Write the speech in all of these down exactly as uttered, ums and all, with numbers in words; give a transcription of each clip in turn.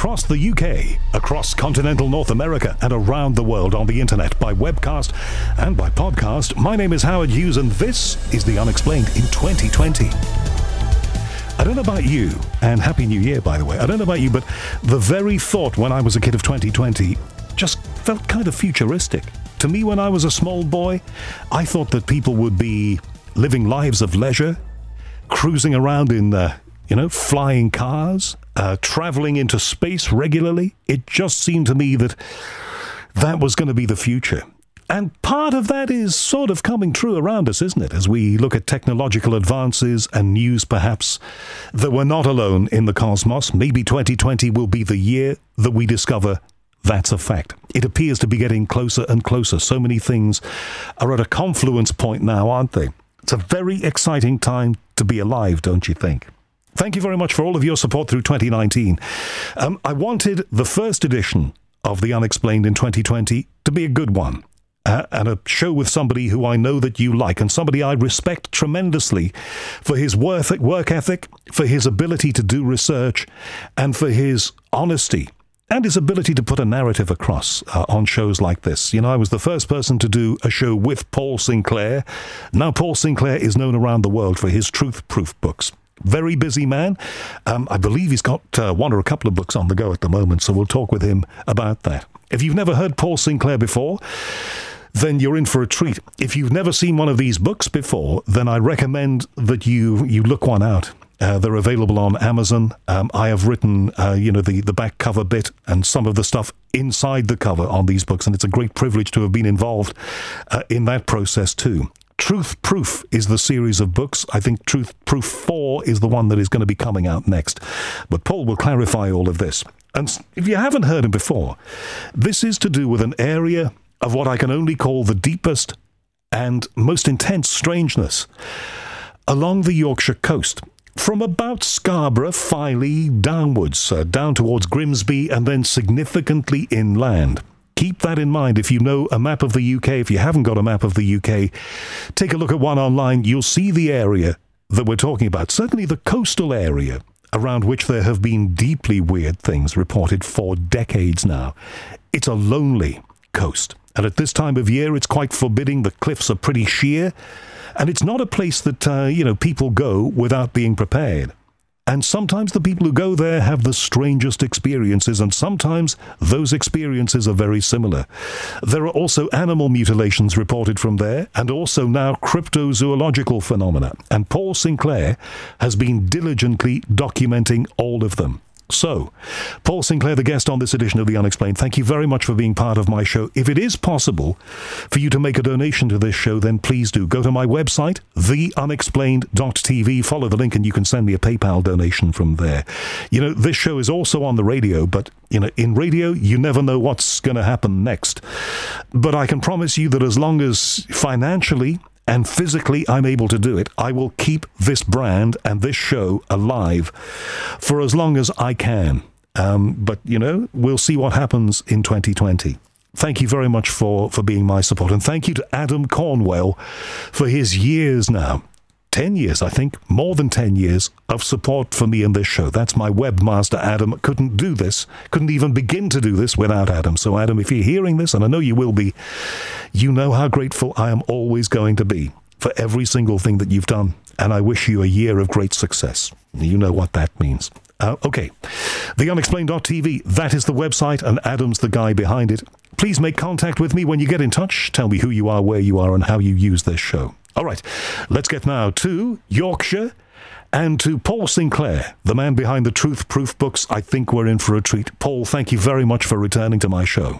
across the U K, across continental North America, and around the world on the internet by webcast and by podcast. My name is Howard Hughes, and this is The Unexplained in twenty twenty. I don't know about you, and Happy New Year, by the way. I don't know about you, but the very thought when I was a kid of twenty twenty just felt kind of futuristic. To me, when I was a small boy, I thought that people would be living lives of leisure, cruising around in, uh, you know, flying cars, uh, traveling into space regularly. It just seemed to me that that was going to be the future. And part of that is sort of coming true around us, isn't it? As we look at technological advances and news, perhaps, that we're not alone in the cosmos. Maybe twenty twenty will be the year that we discover that's a fact. It appears to be getting closer and closer. So many things are at a confluence point now, aren't they? It's a very exciting time to be alive, don't you think? Thank you very much for all of your support through twenty nineteen. Um, I wanted the first edition of The Unexplained in twenty twenty to be a good one. Uh, and a show with somebody who I know that you like, and somebody I respect tremendously for his work ethic, for his ability to do research, and for his honesty and his ability to put a narrative across uh, on shows like this. You know, I was the first person to do a show with Paul Sinclair. Now Paul Sinclair is known around the world for his truth proof books. Very busy man. Um, I believe he's got uh, one or a couple of books on the go at the moment, so we'll talk with him about that. If you've never heard Paul Sinclair before, then you're in for a treat. If you've never seen one of these books before, then I recommend that you, you look one out. Uh, they're available on Amazon. Um, I have written, uh, you know, the, the back cover bit and some of the stuff inside the cover on these books, and it's a great privilege to have been involved uh, in that process too. Truth Proof is the series of books. I think Truth Proof four is the one that is going to be coming out next. But Paul will clarify all of this. And if you haven't heard him before, this is to do with an area of what I can only call the deepest and most intense strangeness along the Yorkshire coast, from about Scarborough, Filey, downwards, uh, down towards Grimsby, and then significantly inland. Keep that in mind. If you know a map of the U K, if you haven't got a map of the U K, take a look at one online. You'll see the area that we're talking about, certainly the coastal area, around which there have been deeply weird things reported for decades now. It's a lonely coast. And at this time of year, it's quite forbidding. The cliffs are pretty sheer. And it's not a place that, uh, you know, people go without being prepared. And sometimes the people who go there have the strangest experiences, and sometimes those experiences are very similar. There are also animal mutilations reported from there, and also now cryptozoological phenomena. And Paul Sinclair has been diligently documenting all of them. So, Paul Sinclair, the guest on this edition of The Unexplained, thank you very much for being part of my show. If it is possible for you to make a donation to this show, then please do. Go to my website, the unexplained dot t v, follow the link, and you can send me a PayPal donation from there. You know, this show is also on the radio, but, you know, in radio, you never know what's going to happen next. But I can promise you that as long as financially and physically I'm able to do it, I will keep this brand and this show alive for as long as I can. Um, but, you know, we'll see what happens in twenty twenty. Thank you very much for, for being my support. And thank you to Adam Cornwell for his years now. ten years, I think, more than ten years of support for me in this show. That's my webmaster, Adam. Couldn't do this, couldn't even begin to do this without Adam. So, Adam, if you're hearing this, and I know you will be, you know how grateful I am always going to be for every single thing that you've done. And I wish you a year of great success. You know what that means. Uh, okay, the unexplained dot t v, that is the website, and Adam's the guy behind it. Please make contact with me when you get in touch. Tell me who you are, where you are, and how you use this show. All right, let's get now to Yorkshire and to Paul Sinclair, the man behind the Truth Proof books. I think we're in for a treat. Paul, thank you very much for returning to my show.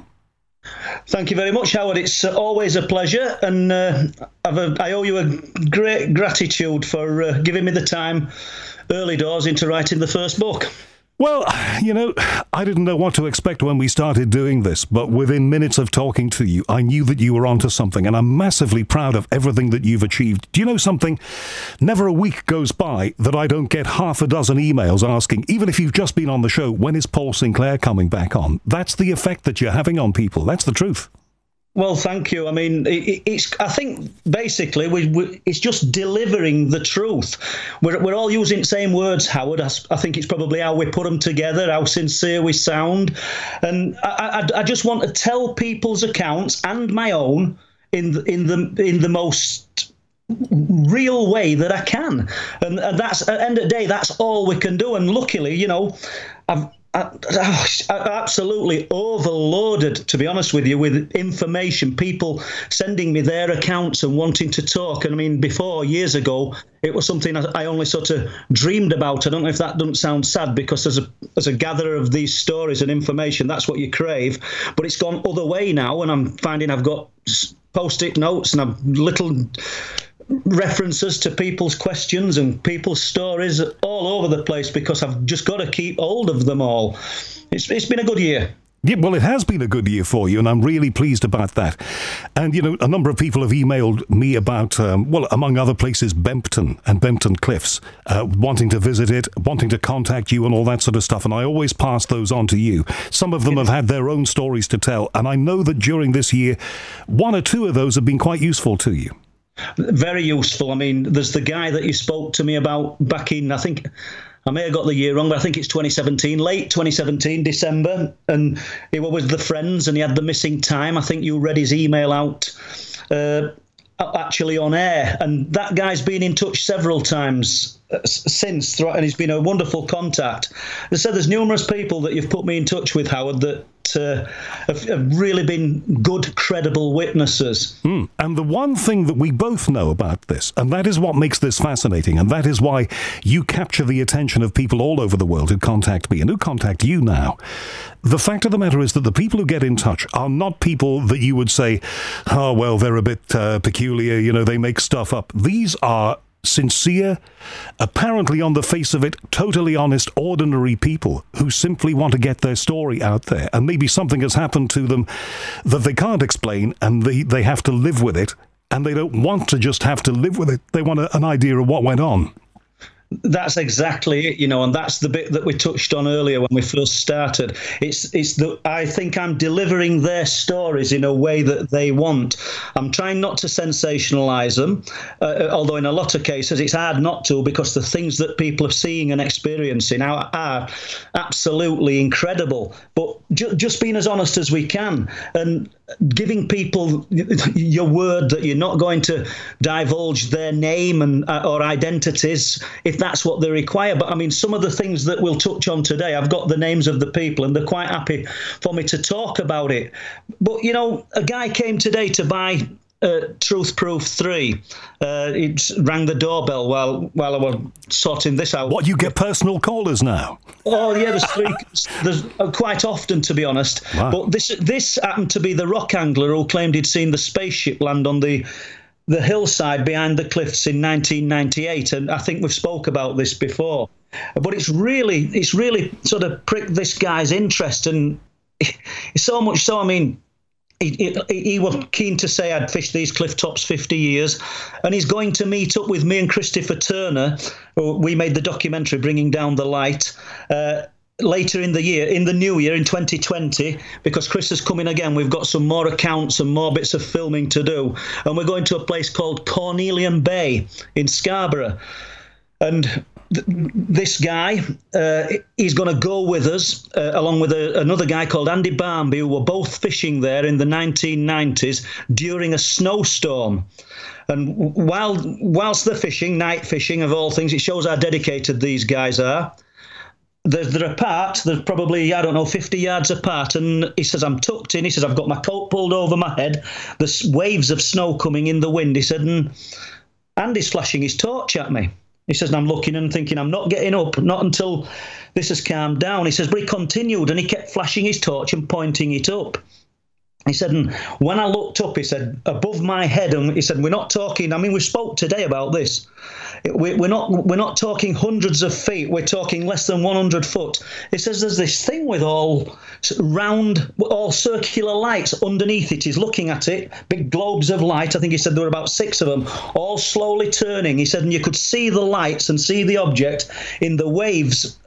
Thank you very much, Howard. It's uh, always a pleasure, and uh, I've a, I owe you a great gratitude for uh, giving me the time early doors into writing the first book. Well, you know, I didn't know what to expect when we started doing this, but within minutes of talking to you, I knew that you were onto something, and I'm massively proud of everything that you've achieved. Do you know something? Never a week goes by that I don't get half a dozen emails asking, even if you've just been on the show, when is Paul Sinclair coming back on? That's the effect that you're having on people. That's the truth. Well, thank you. I mean, it, it's. I think basically we, we, it's just delivering the truth. We're, we're all using the same words, Howard. I, I think it's probably how we put them together, how sincere we sound, and I, I, I just want to tell people's accounts and my own in the, in the in the most real way that I can, and, and that's at the end of the day, that's all we can do. And luckily, you know, I've. I, I absolutely overloaded, to be honest with you, with information, people sending me their accounts and wanting to talk. And I mean, before, years ago, it was something I only sort of dreamed about. I don't know if that doesn't sound sad, because as a as a gatherer of these stories and information, that's what you crave. But it's gone other way now, and I'm finding I've got post-it notes and I've little references to people's questions and people's stories all over the place, because I've just got to keep hold of them all. It's it's been a good year. Yeah, well, it has been a good year for you, and I'm really pleased about that. And, you know, a number of people have emailed me about, um, well, among other places, Bempton and Bempton Cliffs, uh, wanting to visit it, wanting to contact you and all that sort of stuff, and I always pass those on to you. Some of them have had their own stories to tell, and I know that during this year, one or two of those have been quite useful to you. Very useful. I mean, there's the guy that you spoke to me about back in, I think, I may have got the year wrong, but I think it's twenty seventeen, late twenty seventeen, December, and he was with the friends and he had the missing time. I think you read his email out uh, actually on air, and that guy's been in touch several times since, and he's been a wonderful contact. They said there's numerous people that you've put me in touch with, Howard, that Uh, have, have really been good, credible witnesses. Mm. And the one thing that we both know about this, and that is what makes this fascinating, and that is why you capture the attention of people all over the world who contact me and who contact you now. The fact of the matter is that the people who get in touch are not people that you would say, oh, well, they're a bit uh, peculiar, you know, they make stuff up. These are sincere, apparently on the face of it, totally honest, ordinary people who simply want to get their story out there. And maybe something has happened to them that they can't explain, and they, they have to live with it. And they don't want to just have to live with it. They want a, an idea of what went on. That's exactly it, you know, and that's the bit that we touched on earlier when we first started. It's it's the I think I'm delivering their stories in a way that they want. I'm trying not to sensationalize them, uh, although in a lot of cases it's hard not to, because the things that people are seeing and experiencing are, are absolutely incredible. But ju- just being as honest as we can and giving people your word that you're not going to divulge their name and uh, or identities if that's what they require. But I mean, some of the things that we'll touch on today, I've got the names of the people and they're quite happy for me to talk about it. But, you know, a guy came today to buy uh, Truth Proof three. Uh, it rang the doorbell while while I was sorting this out. What, you get personal callers now? Oh, yeah, there's three. There's uh, quite often, to be honest. Wow. But this this happened to be the rock angler who claimed he'd seen the spaceship land on the the hillside behind the cliffs in nineteen ninety-eight, and I think we've spoke about this before. But it's really, it's really sort of pricked this guy's interest, and so much so. I mean, he, he, he was keen to say I'd fished these cliff tops fifty years, and he's going to meet up with me and Christopher Turner, who we made the documentary Bringing Down the Light. Uh, Later in the year, in the new year, in twenty twenty, because Chris is coming again, we've got some more accounts and more bits of filming to do. And we're going to a place called Cornelian Bay in Scarborough. And th- this guy, uh, he's going to go with us, uh, along with a, another guy called Andy Barmby, who were both fishing there in the nineteen nineties during a snowstorm. And while whilst they're fishing, night fishing of all things, it shows how dedicated these guys are. They're, they're apart, they're probably, I don't know, fifty yards apart, and he says, I'm tucked in. He says, I've got my coat pulled over my head. There's waves of snow coming in the wind. He said, and Andy's flashing his torch at me. He says, and I'm looking and thinking, I'm not getting up, not until this has calmed down. He says, but he continued, and he kept flashing his torch and pointing it up. He said, and when I looked up, he said, above my head, and he said, we're not talking, I mean, we spoke today about this. We're not we're not talking hundreds of feet. We're talking less than one hundred foot. He says there's this thing with all round, all circular lights underneath it. He's looking at it, big globes of light. I think he said there were about six of them, all slowly turning. He said, and you could see the lights and see the object in the waves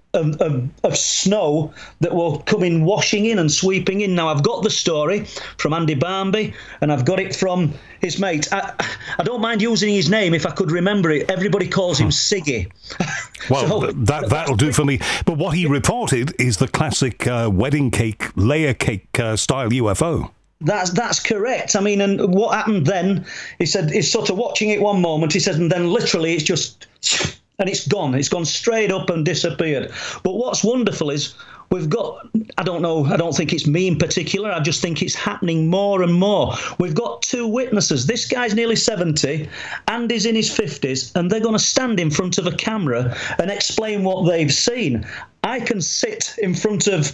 Of, of, of snow that will come in, washing in and sweeping in. Now, I've got the story from Andy Barmby, and I've got it from his mate. I, I don't mind using his name if I could remember it. Everybody calls him Siggy. Well, so, that, that'll do for me. But what he reported is the classic uh, wedding cake, layer cake uh, style U F O. That's that's correct. I mean, and what happened then, he said, he's sort of watching it one moment, he said, and then literally it's just... and it's gone. It's gone straight up and disappeared. But what's wonderful is we've got, I don't know, I don't think it's me in particular. I just think it's happening more and more. We've got two witnesses. This guy's nearly seventy, Andy's in his fifties, and they're going to stand in front of a camera and explain what they've seen. I can sit in front of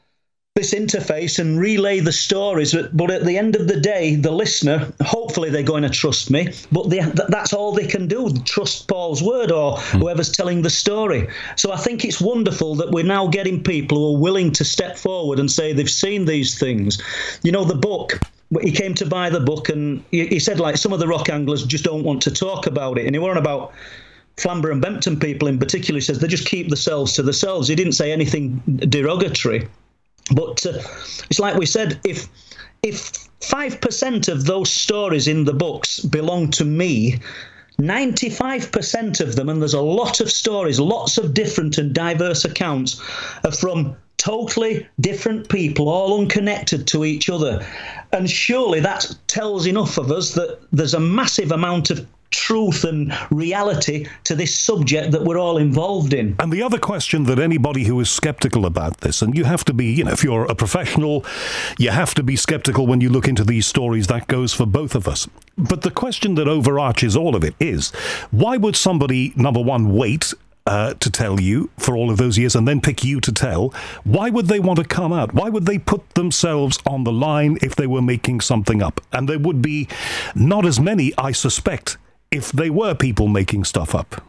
this interface and relay the stories, but, but at the end of the day, the listener, hopefully they're going to trust me, but they, that's all they can do, trust Paul's word or whoever's telling the story. So I think it's wonderful that we're now getting people who are willing to step forward and say they've seen these things. You know, the book, he came to buy the book, and he, he said, like, some of the rock anglers just don't want to talk about it, and he weren't about Flamborough and Bempton people in particular. He says they just keep themselves to themselves. He didn't say anything derogatory. But uh, it's like we said, if if five percent of those stories in the books belong to me, ninety-five percent of them, and there's a lot of stories, lots of different and diverse accounts, are from totally different people, all unconnected to each other. And surely that tells enough of us that there's a massive amount of truth and reality to this subject that we're all involved in. And the other question that anybody who is skeptical about this, and you have to be, you know, if you're a professional, you have to be skeptical when you look into these stories. That goes for both of us. But the question that overarches all of it is, why would somebody, number one, wait Uh, to tell you for all of those years and then pick you to tell? Why would they want to come out? Why would they put themselves on the line if they were making something up? And there would be not as many, I suspect, if they were people making stuff up.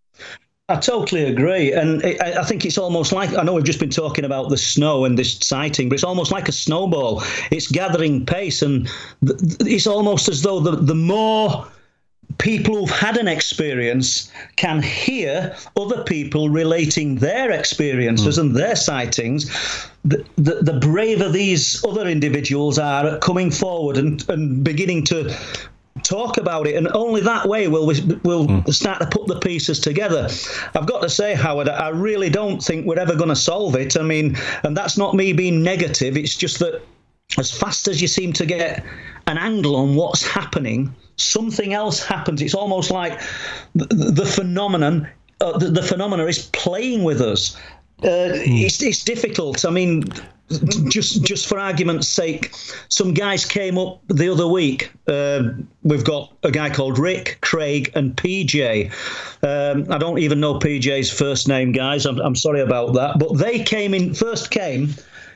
I totally agree. And I, I think it's almost like, I know we've just been talking about the snow and this sighting, but it's almost like a snowball. It's gathering pace, and th- it's almost as though the, the more people who've had an experience can hear other people relating their experiences mm. and their sightings, the, the, the braver these other individuals are at coming forward and, and beginning to talk about it, and only that way will we will mm. start to put the pieces together. I've got to say, Howard, I really don't think we're ever going to solve it. I mean, and that's not me being negative, it's just that as fast as you seem to get an angle on what's happening, something else happens. It's almost like the, the phenomenon, uh, the, the phenomena is playing with us. Uh, mm. it's, it's difficult. I mean, just just for argument's sake, some guys came up the other week. Uh, we've got a guy called Rick, Craig, and P J. Um, I don't even know P J's first name, guys. I'm, I'm sorry about that. But they came in, first came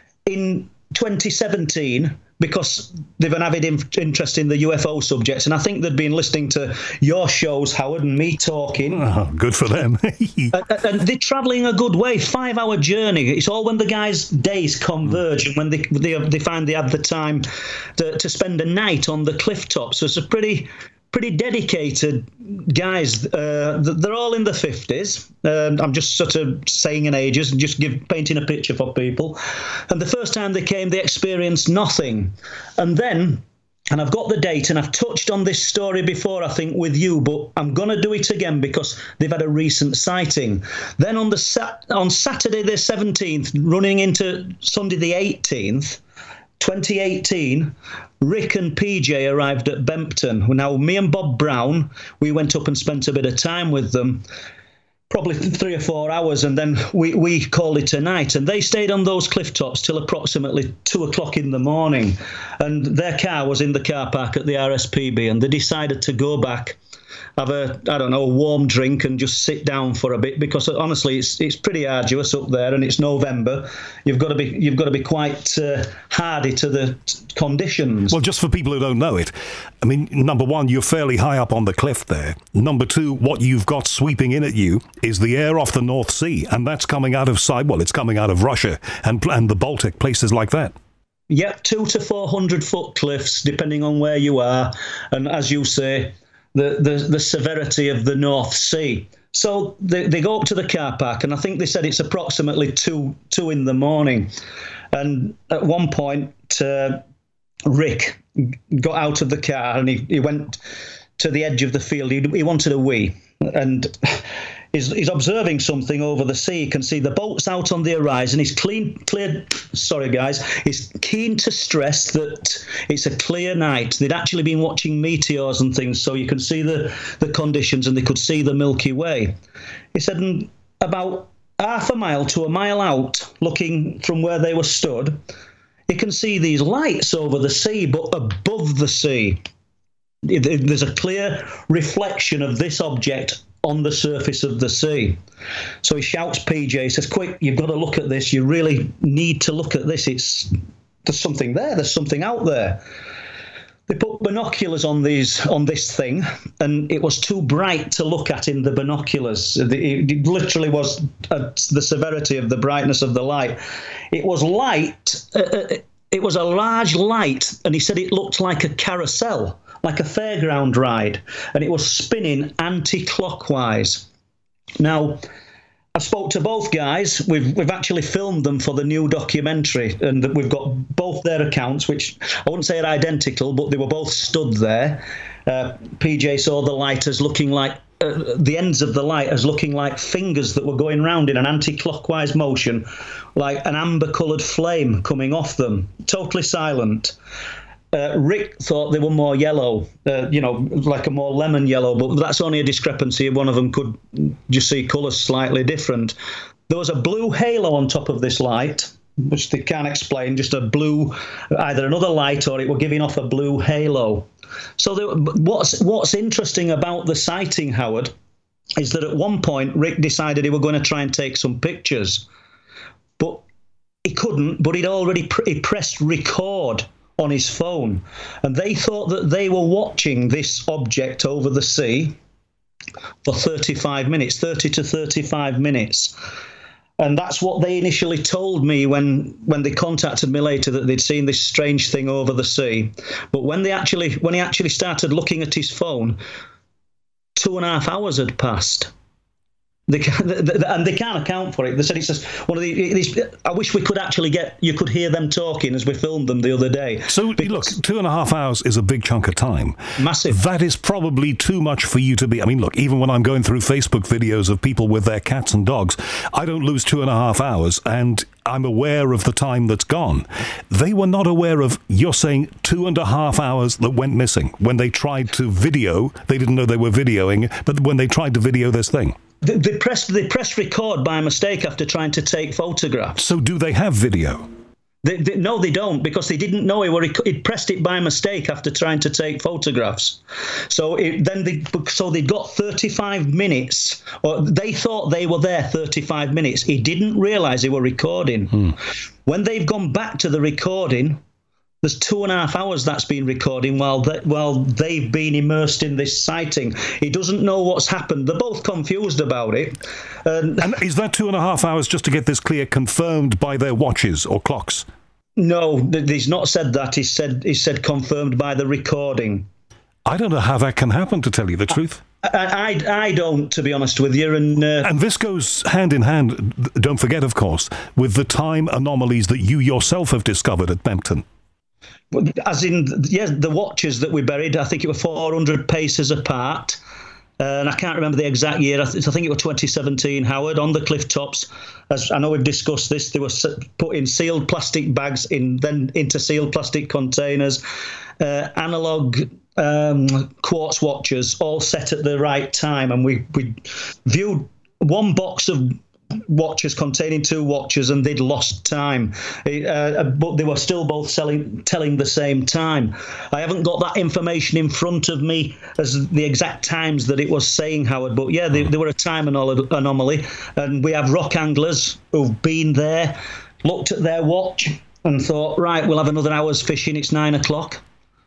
in twenty seventeen, because they've an avid in- interest in the U F O subjects. And I think they'd been listening to your shows, Howard, and me talking. Oh, good for them. and, and they're travelling a good way, five-hour journey. It's all when the guys' days converge and when they they, they find they have the time to, to spend a night on the cliff top. So it's a pretty... pretty dedicated guys. Uh, they're all in the fifties. Uh, I'm just sort of saying in ages and just give, painting a picture for people. And the first time they came, they experienced nothing. And then, and I've got the date, and I've touched on this story before, I think, with you, but I'm going to do it again because they've had a recent sighting. Then on the sat- on Saturday the seventeenth, running into Sunday the eighteenth, twenty eighteen, Rick and P J arrived at Bempton. Now, me and Bob Brown, we went up and spent a bit of time with them, probably three or four hours, and then we, we called it a night. And they stayed on those cliff tops till approximately two o'clock in the morning. And their car was in the car park at the R S P B, and they decided to go back, have a, I don't know, a warm drink and just sit down for a bit, because honestly it's it's pretty arduous up there, and it's November. You've got to be you've got to be quite uh, hardy to the t- conditions. Well, just for people who don't know it, I mean, number one, you're fairly high up on the cliff there. Number two, what you've got sweeping in at you is the air off the North Sea, and that's coming out of side. Well, it's coming out of Russia and and the Baltic, places like that. Yep, two to four hundred foot cliffs, depending on where you are, and as you say, the, the, the severity of the North Sea. So they, they go up to the car park, and I think they said it's approximately two two in the morning. And at one point, uh, Rick got out of the car and he, he went to the edge of the field. He, he wanted a wee, and he's, he's observing something over the sea. You can see the boat's out on the horizon. He's clean, clear. Sorry, guys. He's keen to stress that it's a clear night. They'd actually been watching meteors and things, so you can see the, the conditions, and they could see the Milky Way. He said, and about half a mile to a mile out, looking from where they were stood, you can see these lights over the sea, but above the sea, there's a clear reflection of this object on the surface of the sea. So he shouts P J, he says, quick, you've got to look at this. You really need to look at this. It's there's something there. There's something out there. They put binoculars on these on this thing, and it was too bright to look at in the binoculars. It literally was uh, the severity of the brightness of the light. It was light. Uh, it was a large light, and he said it looked like a carousel, like a fairground ride, and it was spinning anti-clockwise. Now, I spoke to both guys. We've we've actually filmed them for the new documentary, and we've got both their accounts, which I wouldn't say are identical, but they were both stood there. Uh, P J saw the light as looking like uh, the ends of the light as looking like fingers that were going round in an anti-clockwise motion, like an amber-coloured flame coming off them. Totally silent. Uh, Rick thought they were more yellow, uh, you know, like a more lemon yellow, but that's only a discrepancy. One of them could just see colours slightly different. There was a blue halo on top of this light, which they can't explain, just a blue, either another light or it were giving off a blue halo. So there, what's what's interesting about the sighting, Howard, is that at one point Rick decided he were going to try and take some pictures, but he couldn't, but he'd already pr- he pressed record on his phone, and they thought that they were watching this object over the sea for thirty-five minutes, thirty to thirty-five minutes. And that's what they initially told me when when they contacted me later, that they'd seen this strange thing over the sea. But when they actually when he actually started looking at his phone, two and a half hours had passed. They can, and they can't account for it. They said it's just one of the. These, I wish we could actually get. You could hear them talking as we filmed them the other day. So look, two and a half hours is a big chunk of time. Massive. That is probably too much for you to be. I mean, look, even when I'm going through Facebook videos of people with their cats and dogs, I don't lose two and a half hours, and I'm aware of the time that's gone. They were not aware of. You're saying two and a half hours that went missing when they tried to video. They didn't know they were videoing, but when they tried to video this thing. They, they pressed they pressed record by mistake after trying to take photographs. So do they have video? They, they, no, they don't, because they didn't know he were he'd pressed it by mistake after trying to take photographs. So it, then they so they got thirty-five minutes, or they thought they were there thirty-five minutes. He didn't realise they were recording. Hmm. When they've gone back to the recording, there's two and a half hours that's been recording while they, while they've been immersed in this sighting. He doesn't know what's happened. They're both confused about it. Um, and is that two and a half hours just to get this clear confirmed by their watches or clocks? No, he's not said that. He said he said confirmed by the recording. I don't know how that can happen, to tell you the truth. I, I, I don't, to be honest with you. And, uh, and this goes hand in hand, don't forget, of course, with the time anomalies that you yourself have discovered at Bempton. As in, yes, the watches that we buried, I think it were four hundred paces apart. Uh, and I can't remember the exact year. I, th- I think it was twenty seventeen, Howard, on the cliff tops. As I know we've discussed this, they were put in sealed plastic bags, in then into sealed plastic containers, uh, analog um, quartz watches, all set at the right time. And we, we viewed one box of watches containing two watches, and they'd lost time, uh, but they were still both selling, telling the same time. I haven't got that information in front of me as the exact times that it was saying, Howard, but yeah, they, they were a time anom- anomaly, and we have rock anglers who've been there, looked at their watch and thought, right, we'll have another hour's fishing, it's nine o'clock,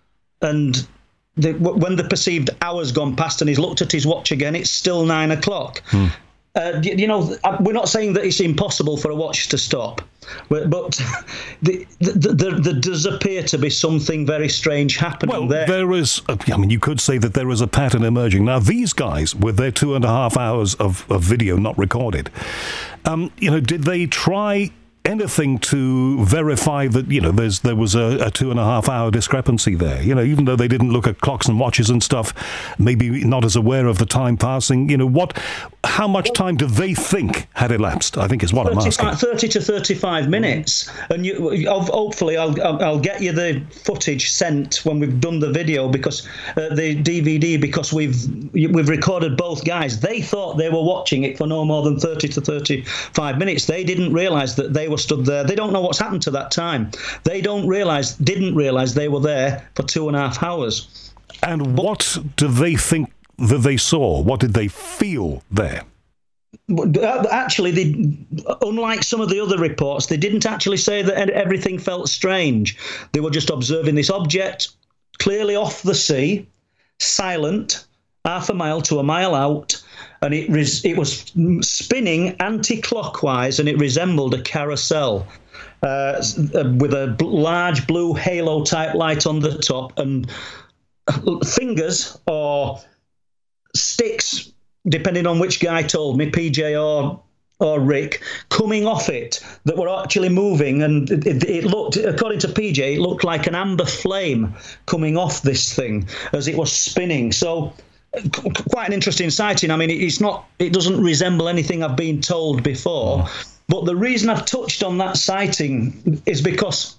and they, when the perceived hour's gone past and he's looked at his watch again, it's still nine o'clock. Hmm. Uh, you know, we're not saying that it's impossible for a watch to stop, but, but the, the, the, there does appear to be something very strange happening well, there. there is, a, I mean, you could say that there is a pattern emerging. Now, these guys, with their two and a half hours of, of video not recorded, um, you know, did they try anything to verify that, you know, there's there was a, a two and a half hour discrepancy there? You know, even though they didn't look at clocks and watches and stuff, maybe not as aware of the time passing, you know, what, how much time do they think had elapsed, I think is what I'm asking. thirty to thirty-five minutes. And you, hopefully I'll, I'll, I'll get you the footage sent when we've done the video, because uh, the D V D, because we've we've recorded both guys. They thought they were watching it for no more than thirty to thirty-five minutes. They didn't realise that they were stood there. They don't know what's happened to that time. They don't realise, didn't realise they were there for two and a half hours. And but, what do they think that they saw? What did they feel there? Actually, they, unlike some of the other reports, they didn't actually say that everything felt strange. They were just observing this object clearly off the sea, silent, half a mile to a mile out, and it res- it was spinning anti-clockwise, and it resembled a carousel uh, with a b- large blue halo-type light on the top, and fingers or sticks, depending on which guy told me, P J or or Rick, coming off it that were actually moving, and it, it, it looked, according to P J, it looked like an amber flame coming off this thing as it was spinning. So quite an interesting sighting. I mean, it's not, it doesn't resemble anything I've been told before. But the reason I've touched on that sighting is because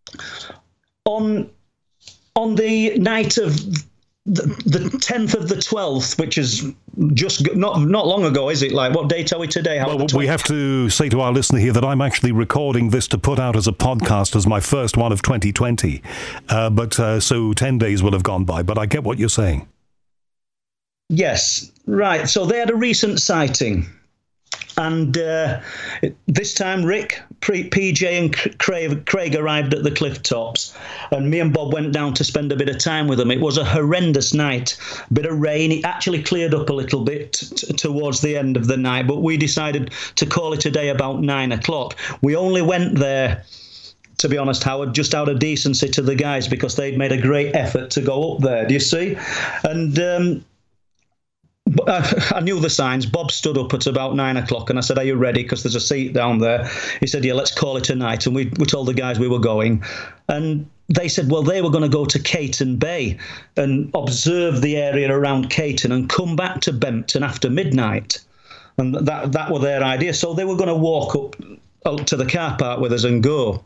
on on the night of the, the tenth of the twelfth, which is just not not long ago, is it? Like, what date are we today? How well, we have to say to our listener here that I'm actually recording this to put out as a podcast as my first one of twenty twenty. Uh, but uh, so ten days will have gone by, but I get what you're saying. Yes, right. So they had a recent sighting. And uh, this time, Rick, P J and Craig, Craig arrived at the cliff tops, and me and Bob went down to spend a bit of time with them. It was a horrendous night, a bit of rain. It actually cleared up a little bit t- towards the end of the night, but we decided to call it a day about nine o'clock. We only went there, to be honest, Howard, just out of decency to the guys, because they'd made a great effort to go up there, do you see? And um, I knew the signs. Bob stood up at about nine o'clock, and I said, "Are you ready? Because there's a seat down there." He said, "Yeah, let's call it a night." And we, we told the guys we were going. And they said, well, they were going to go to Caton Bay and observe the area around Caton and come back to Bempton after midnight. And that, that were their idea. So they were going to walk up, up to the car park with us and go.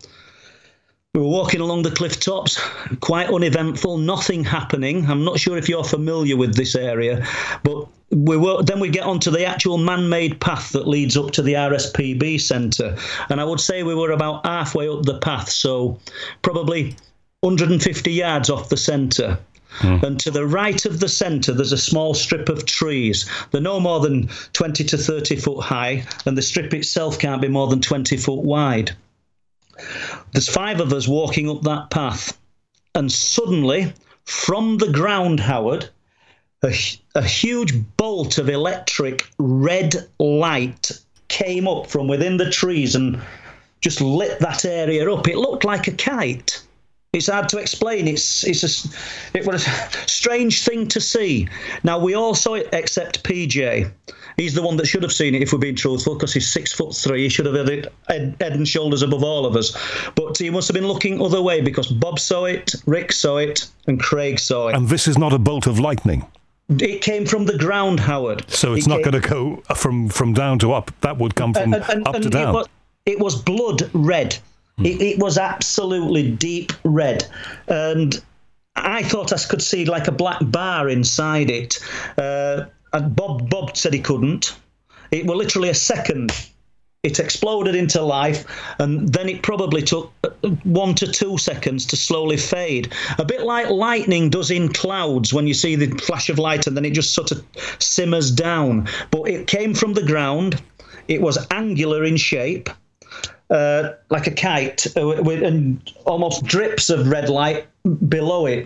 We were walking along the cliff tops, quite uneventful, nothing happening. I'm not sure if you're familiar with this area, but we were, then we get onto the actual man-made path that leads up to the R S P B centre. And I would say we were about halfway up the path, so probably one hundred fifty yards off the centre. Hmm. And to the right of the centre, there's a small strip of trees. They're no more than twenty to thirty foot high, and the strip itself can't be more than twenty foot wide. There's five of us walking up that path, and suddenly, from the ground, Howard, a, a huge bolt of electric red light came up from within the trees and just lit that area up. It looked like a kite. It's hard to explain. It's it's a, it was a strange thing to see. Now, we all saw it except P J. He's the one that should have seen it, if we're being truthful, because he's six foot three. He should have had it head, head and shoulders above all of us. But he must have been looking other way, because Bob saw it, Rick saw it, and Craig saw it. And this is not a bolt of lightning. It came from the ground, Howard. So it's it not came... going to go from, from down to up. That would come from and, and, up and to down. It was, it was blood red. Hmm. It, it was absolutely deep red. And I thought I could see like a black bar inside it. Uh, and Bob, Bob said he couldn't. It was literally a second. It exploded into life, and then it probably took one to two seconds to slowly fade. A bit like lightning does in clouds when you see the flash of light and then it just sort of simmers down. But it came from the ground. It was angular in shape, uh, like a kite, uh, with and almost drips of red light below it.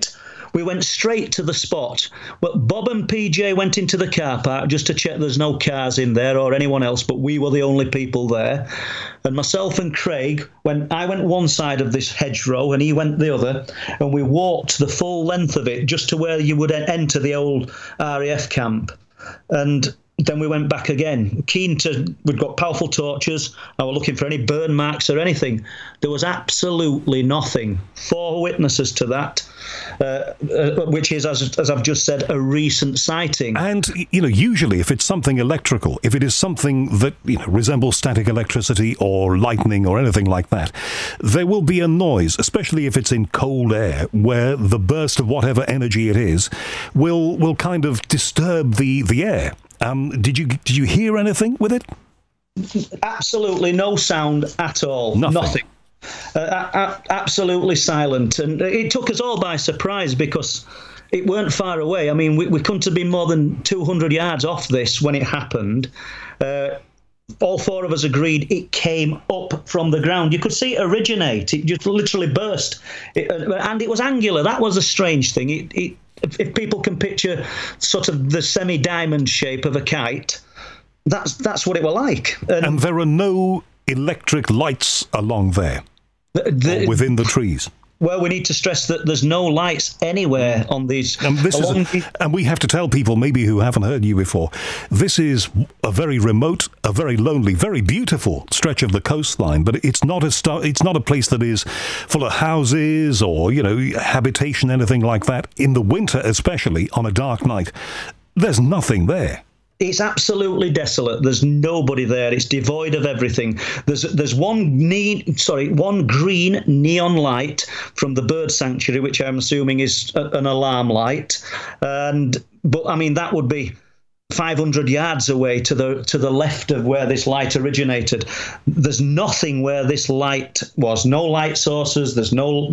we went straight to the spot. But Bob and P J went into the car park just to check there's no cars in there or anyone else, but we were the only people there. And myself and Craig, when I went one side of this hedgerow and he went the other, and we walked the full length of it just to where you would enter the old R A F camp. And then we went back again, keen to, we'd got powerful torches. I was looking for any burn marks or anything. There was absolutely nothing. Four witnesses to that, uh, uh, which is, as, as I've just said, a recent sighting. And, you know, usually if it's something electrical, if it is something that, you know, resembles static electricity or lightning or anything like that, there will be a noise, especially if it's in cold air, where the burst of whatever energy it is will will kind of disturb the, the air. Um, did you did you hear anything with it? Absolutely no sound at all. Nothing. Nothing. Uh, a- a- absolutely silent. And it took us all by surprise because it weren't far away. I mean, we, we couldn't have been more than two hundred yards off this when it happened. Uh, all four of us agreed it came up from the ground. You could see it originate. It just literally burst. It, uh, and it was angular. That was a strange thing. It, it If people can picture sort of the semi-diamond shape of a kite, that's that's what it were like. And, and there are no electric lights along there, the, the, within the trees. Well, we need to stress that there's no lights anywhere on these. And, this is a, and we have to tell people, maybe who haven't heard you before, this is a very remote, a very lonely, very beautiful stretch of the coastline, but it's not a st- it's not a place that is full of houses or, you know, habitation, anything like that. In the winter, especially, on a dark night, there's nothing there. It's absolutely desolate. There's nobody there. It's devoid of everything. There's there's one ne- sorry, one green neon light from the bird sanctuary, which I'm assuming is a, an alarm light. And but I mean that would be five hundred yards away to the to the left of where this light originated. There's nothing where this light was. No light sources. There's no.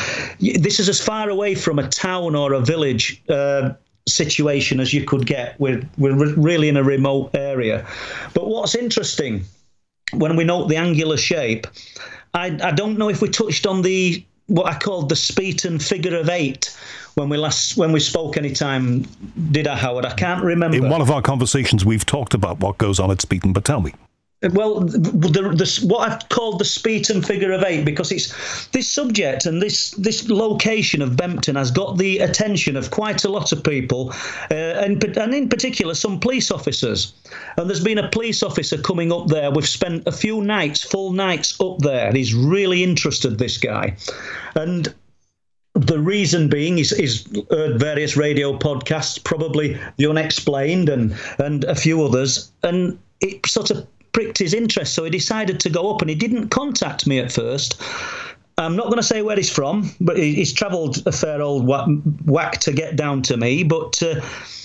This is as far away from a town or a village Uh, situation as you could get. We're, we're really in a remote area. But what's interesting, when we note the angular shape, I, I don't know if we touched on the what I called the Speeton figure of eight when we last when we spoke any time, did I, Howard? I can't remember. In one of our conversations, we've talked about what goes on at Speeton, but tell me. Well, the, the, what I've called the Speeton figure of eight, because it's this subject and this this location of Bempton has got the attention of quite a lot of people, uh, and, and in particular some police officers. And there's been a police officer coming up there. We've spent a few nights, full nights up there. He's really interested, this guy. And the reason being, he's, he's heard various radio podcasts, probably The Unexplained and, and a few others, and it sort of pricked his interest, so he decided to go up, and he didn't contact me at first. I'm not going to say where he's from, but he's travelled a fair old whack to get down to me, but uh,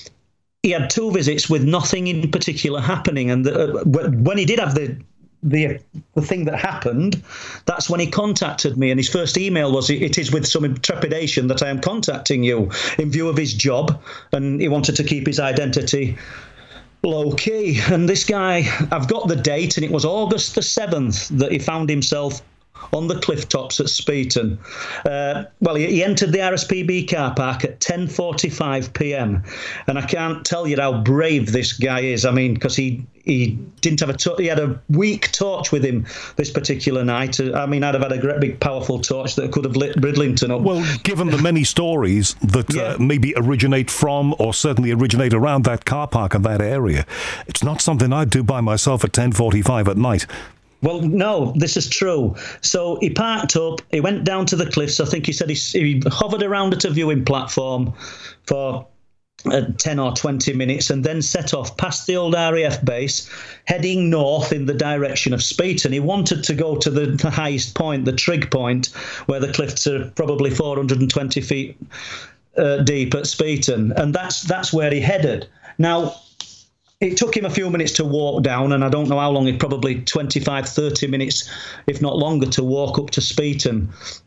he had two visits with nothing in particular happening, and the, uh, when he did have the the the thing that happened, that's when he contacted me, and his first email was, "It is with some trepidation that I am contacting you in view of his job," and he wanted to keep his identity low key. And this guy, I've got the date, and it was August the seventh that he found himself on the cliff tops at Speeton. Uh, well, he, he entered the R S P B car park at ten forty-five p.m. And I can't tell you how brave this guy is. I mean, because he he didn't have a to- he had a weak torch with him this particular night. I mean, I'd have had a great big powerful torch that could have lit Bridlington up. Well, given the many stories that yeah. uh, maybe originate from, or certainly originate around that car park and that area, it's not something I'd do by myself at ten forty-five at night. Well, no, this is true. So he parked up, he went down to the cliffs. I think he said he, he hovered around at a viewing platform for uh, ten or twenty minutes, and then set off past the old R A F base, heading north in the direction of Speeton. He wanted to go to the, the highest point, the trig point, where the cliffs are probably four hundred twenty feet uh, deep at Speeton. And that's, that's where he headed. Now, it took him a few minutes to walk down, and I don't know how long, it probably twenty-five, thirty minutes, if not longer, to walk up to Speeton.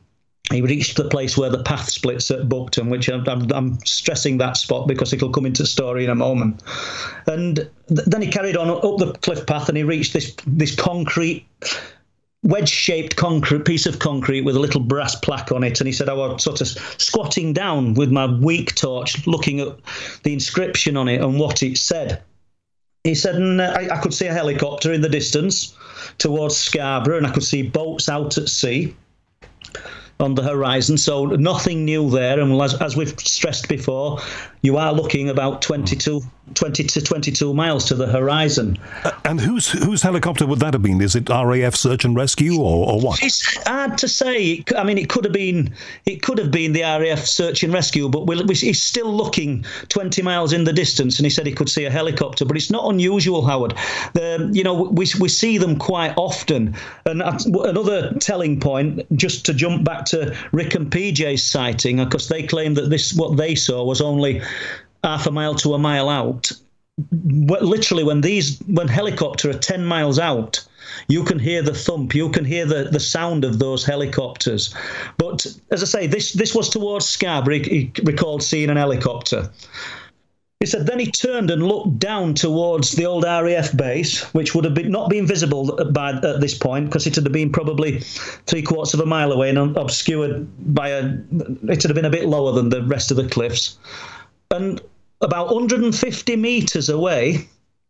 He reached the place where the path splits at Buckton, which I'm, I'm, I'm stressing that spot because it'll come into the story in a moment. And th- then he carried on up the cliff path, and he reached this this concrete wedge-shaped concrete piece of concrete with a little brass plaque on it. And he said I was sort of squatting down with my weak torch, looking at the inscription on it and what it said. He said, and I, I could see a helicopter in the distance towards Scarborough, and I could see boats out at sea on the horizon. So nothing new there. And as, as we've stressed before, you are looking about twenty-two, twenty to twenty-two miles to the horizon. Uh, and whose whose helicopter would that have been? Is it R A F Search and Rescue or, or what? It's hard to say. I mean, it could have been it could have been the R A F Search and Rescue, but we'll, he's still looking twenty miles in the distance, and he said he could see a helicopter. But it's not unusual, Howard. The, you know, we we see them quite often. And another telling point, just to jump back to Rick and P J's sighting, because they claim that this what they saw was only half a mile to a mile out. Literally, when these when helicopter are ten miles out, you can hear the thump, you can hear the, the sound of those helicopters. But as I say, this this was towards Scarborough. He, he recalled seeing an helicopter. He said then he turned and looked down towards the old R A F base, which would have been not been visible by at this point because it had been probably three quarters of a mile away and obscured by a. It had been a bit lower than the rest of the cliffs, and about one hundred fifty metres away,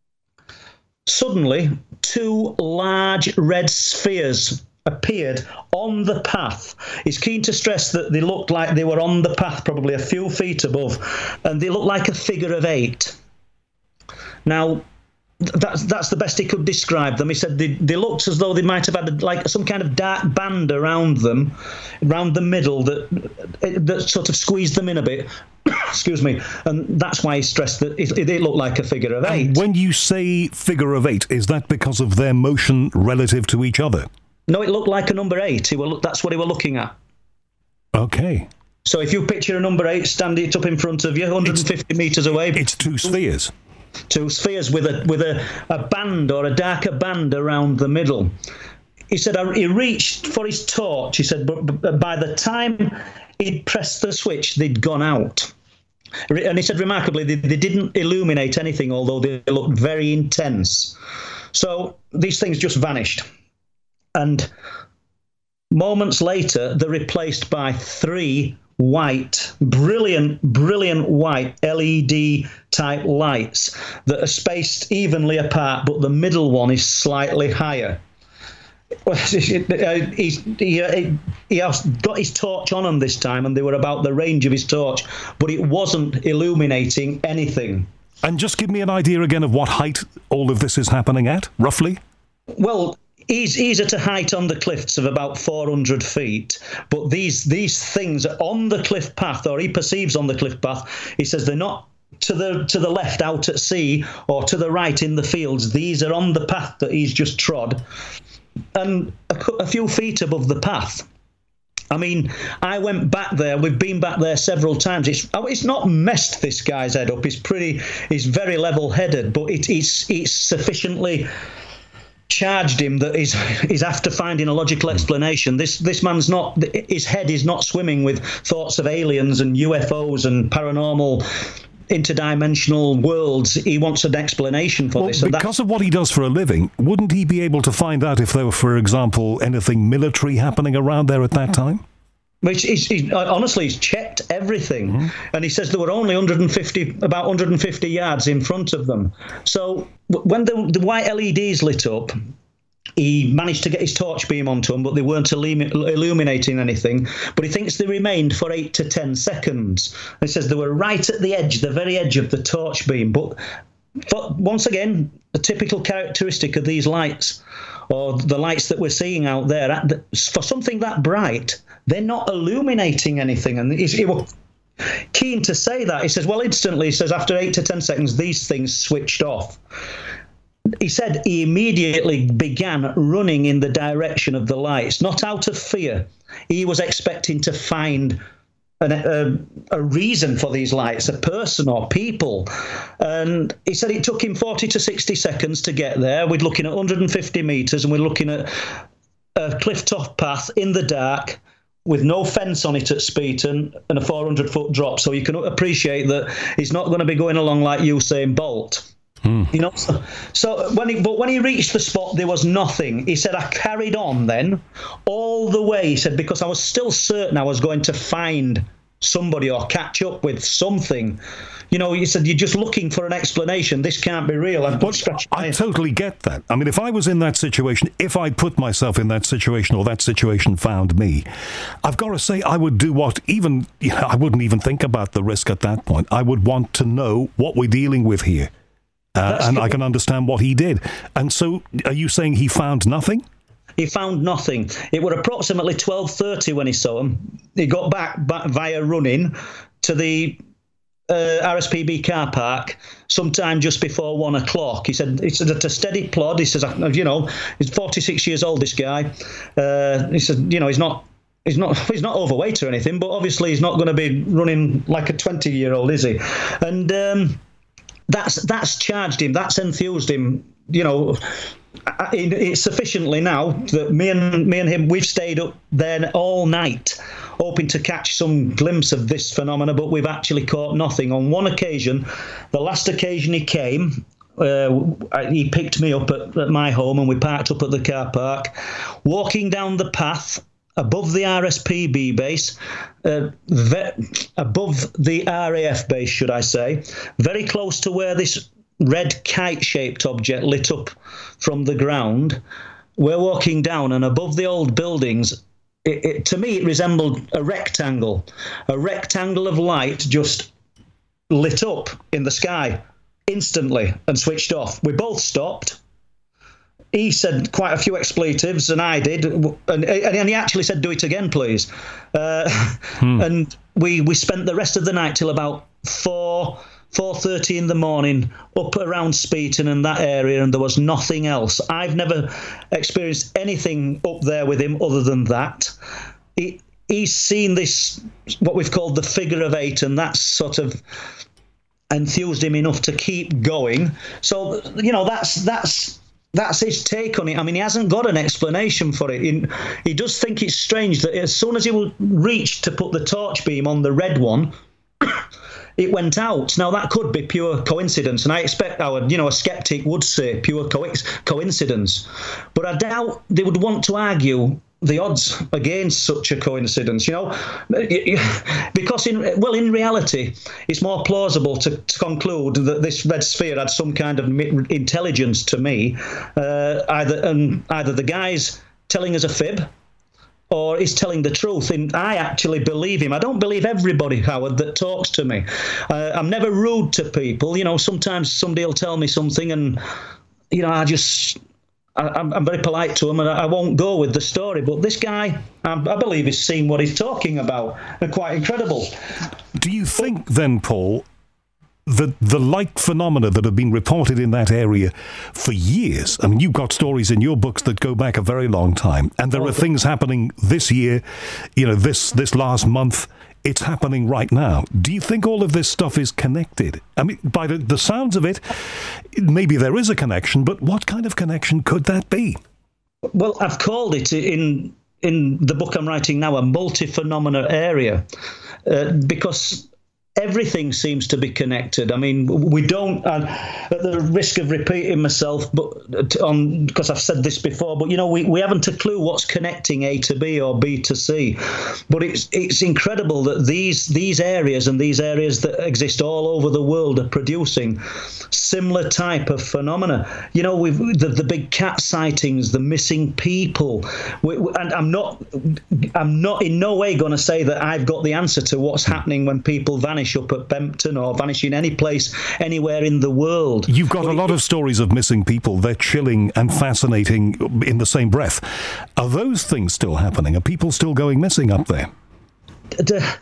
suddenly two large red spheres appeared on the path. He's keen to stress that they looked like they were on the path, probably a few feet above, and they looked like a figure of eight. Now, that's that's the best he could describe them. He said they, they looked as though they might have had like some kind of dark band around them, around the middle that that sort of squeezed them in a bit. Excuse me, and that's why he stressed that it, it looked like a figure of eight. And when you say figure of eight, is that because of their motion relative to each other? No, it looked like a number eight. He were, that's what he were looking at. Okay. So if you picture a number eight, stand it up in front of you, one hundred fifty it's, metres away. It's two spheres. Two spheres with a with a, a band or a darker band around the middle. He said he reached for his torch. He said, but, but by the time he'd pressed the switch, they'd gone out. And he said, remarkably, they, they didn't illuminate anything, although they looked very intense. So these things just vanished. And moments later, they're replaced by three white, brilliant, brilliant white L E D-type lights that are spaced evenly apart, but the middle one is slightly higher. He's, he, he got his torch on them this time, and they were about the range of his torch, but it wasn't illuminating anything. And just give me an idea again of what height all of this is happening at, roughly? Well, he's, he's at a height on the cliffs of about four hundred feet, but these these things are on the cliff path, or he perceives on the cliff path. He says they're not to the to the left out at sea or to the right in the fields. These are on the path that he's just trod, and a, a few feet above the path. I mean, I went back there. We've been back there several times. It's it's not messed this guy's head up. He's pretty. He's very level-headed, but it, it's it's sufficiently charged him that he's he's after finding a logical explanation. This this man's not. His head is not swimming with thoughts of aliens and U F Os and paranormal, interdimensional worlds. He wants an explanation for well, this. And because of what he does for a living, wouldn't he be able to find out if there were, for example, anything military happening around there at that time? Which he's, he's, honestly, he's checked everything, mm-hmm. and he says there were only one hundred fifty, about one hundred fifty yards in front of them. So when the, the white L E Ds lit up, he managed to get his torch beam onto them, but they weren't illumi- illuminating anything. But he thinks they remained for eight to ten seconds. He says they were right at the edge, the very edge of the torch beam. But for, once again, a typical characteristic of these lights, or the lights that we're seeing out there, at the, for something that bright, they're not illuminating anything. And he's, he was keen to say that. He says, well, instantly, he says, after eight to ten seconds, these things switched off. He said he immediately began running in the direction of the lights, not out of fear. He was expecting to find an, a, a reason for these lights, a person or people. And he said it took him forty to sixty seconds to get there. We're looking at one hundred fifty metres, and we're looking at a cliff-top path in the dark with no fence on it at Speeton and a four hundred foot drop. So you can appreciate that he's not going to be going along like Usain Bolt. Hmm. You know, so, so when he, but when he reached the spot, there was nothing. He said, I carried on then all the way. He said, because I was still certain I was going to find somebody or catch up with something. You know, he said, you're just looking for an explanation. This can't be real. Well, I totally get that. I mean, if I was in that situation, if I put myself in that situation or that situation found me, I've got to say I would do what even, you know, I wouldn't even think about the risk at that point. I would want to know what we're dealing with here. Uh, and good. I can understand what he did. And so are you saying he found nothing? He found nothing. It was approximately twelve thirty when he saw him. He got back, back via running to the uh, R S P B car park sometime just before one o'clock. He said, it's a steady plod. He says, you know, he's forty-six years old, this guy. Uh, he said, you know, he's not He's not he's not overweight or anything, but obviously he's not going to be running like a twenty-year-old, is he? And um, that's that's charged him. That's enthused him. You know, it's sufficiently now that me and me and him, we've stayed up there all night, hoping to catch some glimpse of this phenomena, but we've actually caught nothing. On one occasion, the last occasion he came, uh, he picked me up at, at my home, and we parked up at the car park, walking down the path above the R S P B base, uh, ve- above the R A F base, should I say, very close to where this red kite-shaped object lit up from the ground. We're walking down, and above the old buildings, it, it, to me, it resembled a rectangle. A rectangle of light just lit up in the sky instantly and switched off. We both stopped. He said quite a few expletives, and I did, and, and he actually said, "Do it again, please." Uh, hmm. And we we spent the rest of the night till about four four thirty in the morning up around Speeton and that area, and there was nothing else. I've never experienced anything up there with him other than that. He he's seen this, what we've called the figure of eight, and that's sort of enthused him enough to keep going. So you know, that's that's. That's his take on it. I mean, he hasn't got an explanation for it. He, he does think it's strange that as soon as he reached to put the torch beam on the red one, it went out. Now, that could be pure coincidence, and I expect our, you know, a skeptic would say pure co- coincidence. But I doubt they would want to argue the odds against such a coincidence, you know, because in well, in reality, it's more plausible to, to conclude that this red sphere had some kind of intelligence to me, uh, either and either the guy's telling us a fib, or he's telling the truth. And I actually believe him. I don't believe everybody, Howard, that talks to me. Uh, I'm never rude to people. You know, sometimes somebody will tell me something, and you know, I just. I'm, I'm very polite to him, and I won't go with the story. But this guy, I, I believe, is seeing what he's talking about, and quite incredible. Do you think, then, Paul, that the like phenomena that have been reported in that area for years, I mean, you've got stories in your books that go back a very long time, and there oh, are things happening this year, you know, this this last month, it's happening right now. Do you think all of this stuff is connected? I mean, by the, the sounds of it, maybe there is a connection, but what kind of connection could that be? Well, I've called it in in the book I'm writing now a multi-phenomena area, uh, because everything seems to be connected. I mean, we don't, uh, at the risk of repeating myself, but on because I've said this before, but you know, we, we haven't a clue what's connecting A to B or B to C. But it's it's incredible that these these areas and these areas that exist all over the world are producing similar type of phenomena. You know, we've the, the big cat sightings, the missing people, we, and I'm not I'm not in no way going to say that I've got the answer to what's happening when people vanish up at Bempton or vanish in any place anywhere in the world. You've got but a lot of stories of missing people. They're chilling and fascinating in the same breath. Are those things still happening? Are people still going missing up there? The,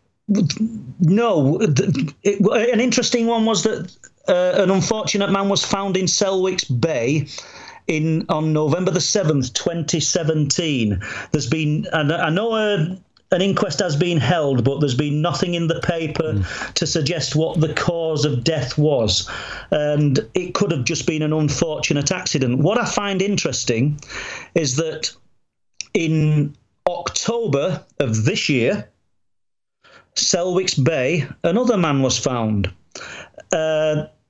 no. The, it, an interesting one was that uh, an unfortunate man was found in Selwick's Bay in on November the seventh, twenty seventeen. There's been, and I know a An inquest has been held, but there's been nothing in the paper mm. to suggest what the cause of death was. And it could have just been an unfortunate accident. What I find interesting is that in October of this year, Selwick's Bay, another man was found. Uh,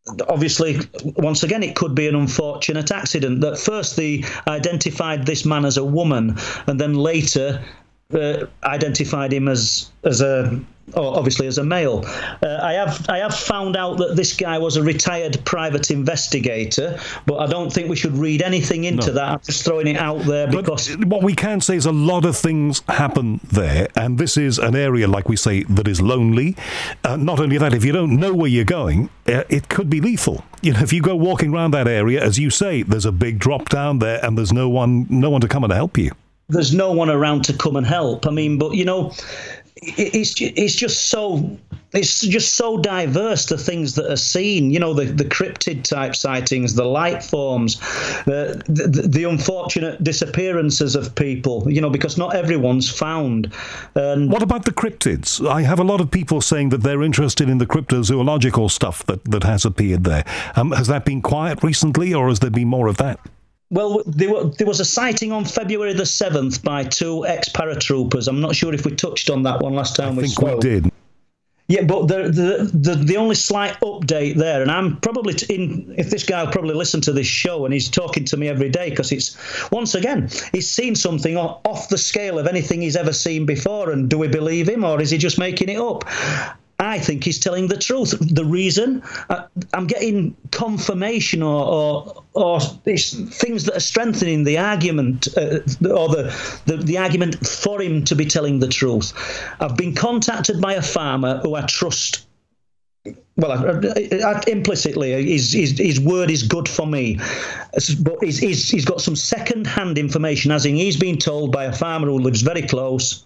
obviously, once again, it could be an unfortunate accident. That first they identified this man as a woman, and then later uh, identified him as as a, oh, obviously as a male. Uh, I have I have found out that this guy was a retired private investigator, but I don't think we should read anything into no. that. I'm just throwing it out there because but what we can say is a lot of things happen there, and this is an area, like we say, that is lonely. Uh, not only that, if you don't know where you're going, uh, it could be lethal. You know, if you go walking around that area, as you say, there's a big drop down there, and there's no one, no one to come and help you. There's no one around to come and help. I mean, but you know, it's it's just so it's just so diverse, the things that are seen. You know, the, the cryptid type sightings, the light forms, the, the the unfortunate disappearances of people. You know, because not everyone's found. And what about the cryptids? I have a lot of people saying that they're interested in the cryptozoological stuff that that has appeared there. Um, has that been quiet recently, or has there been more of that? Well, there, were, there was a sighting on February the seventh by two ex-paratroopers. I'm not sure if we touched on that one last time I we think spoke. we did. Yeah, but the, the the the only slight update there, and I'm probably in. If this guy will probably listen to this show, and he's talking to me every day because it's once again he's seen something off the scale of anything he's ever seen before. And do we believe him, or is he just making it up? I think he's telling the truth. The reason uh, I'm getting confirmation or or, or it's things that are strengthening the argument uh, or the, the the argument for him to be telling the truth. I've been contacted by a farmer who I trust. Well, I, I, implicitly, his, his his word is good for me, but he's, he's he's got some second-hand information, as in he's been told by a farmer who lives very close.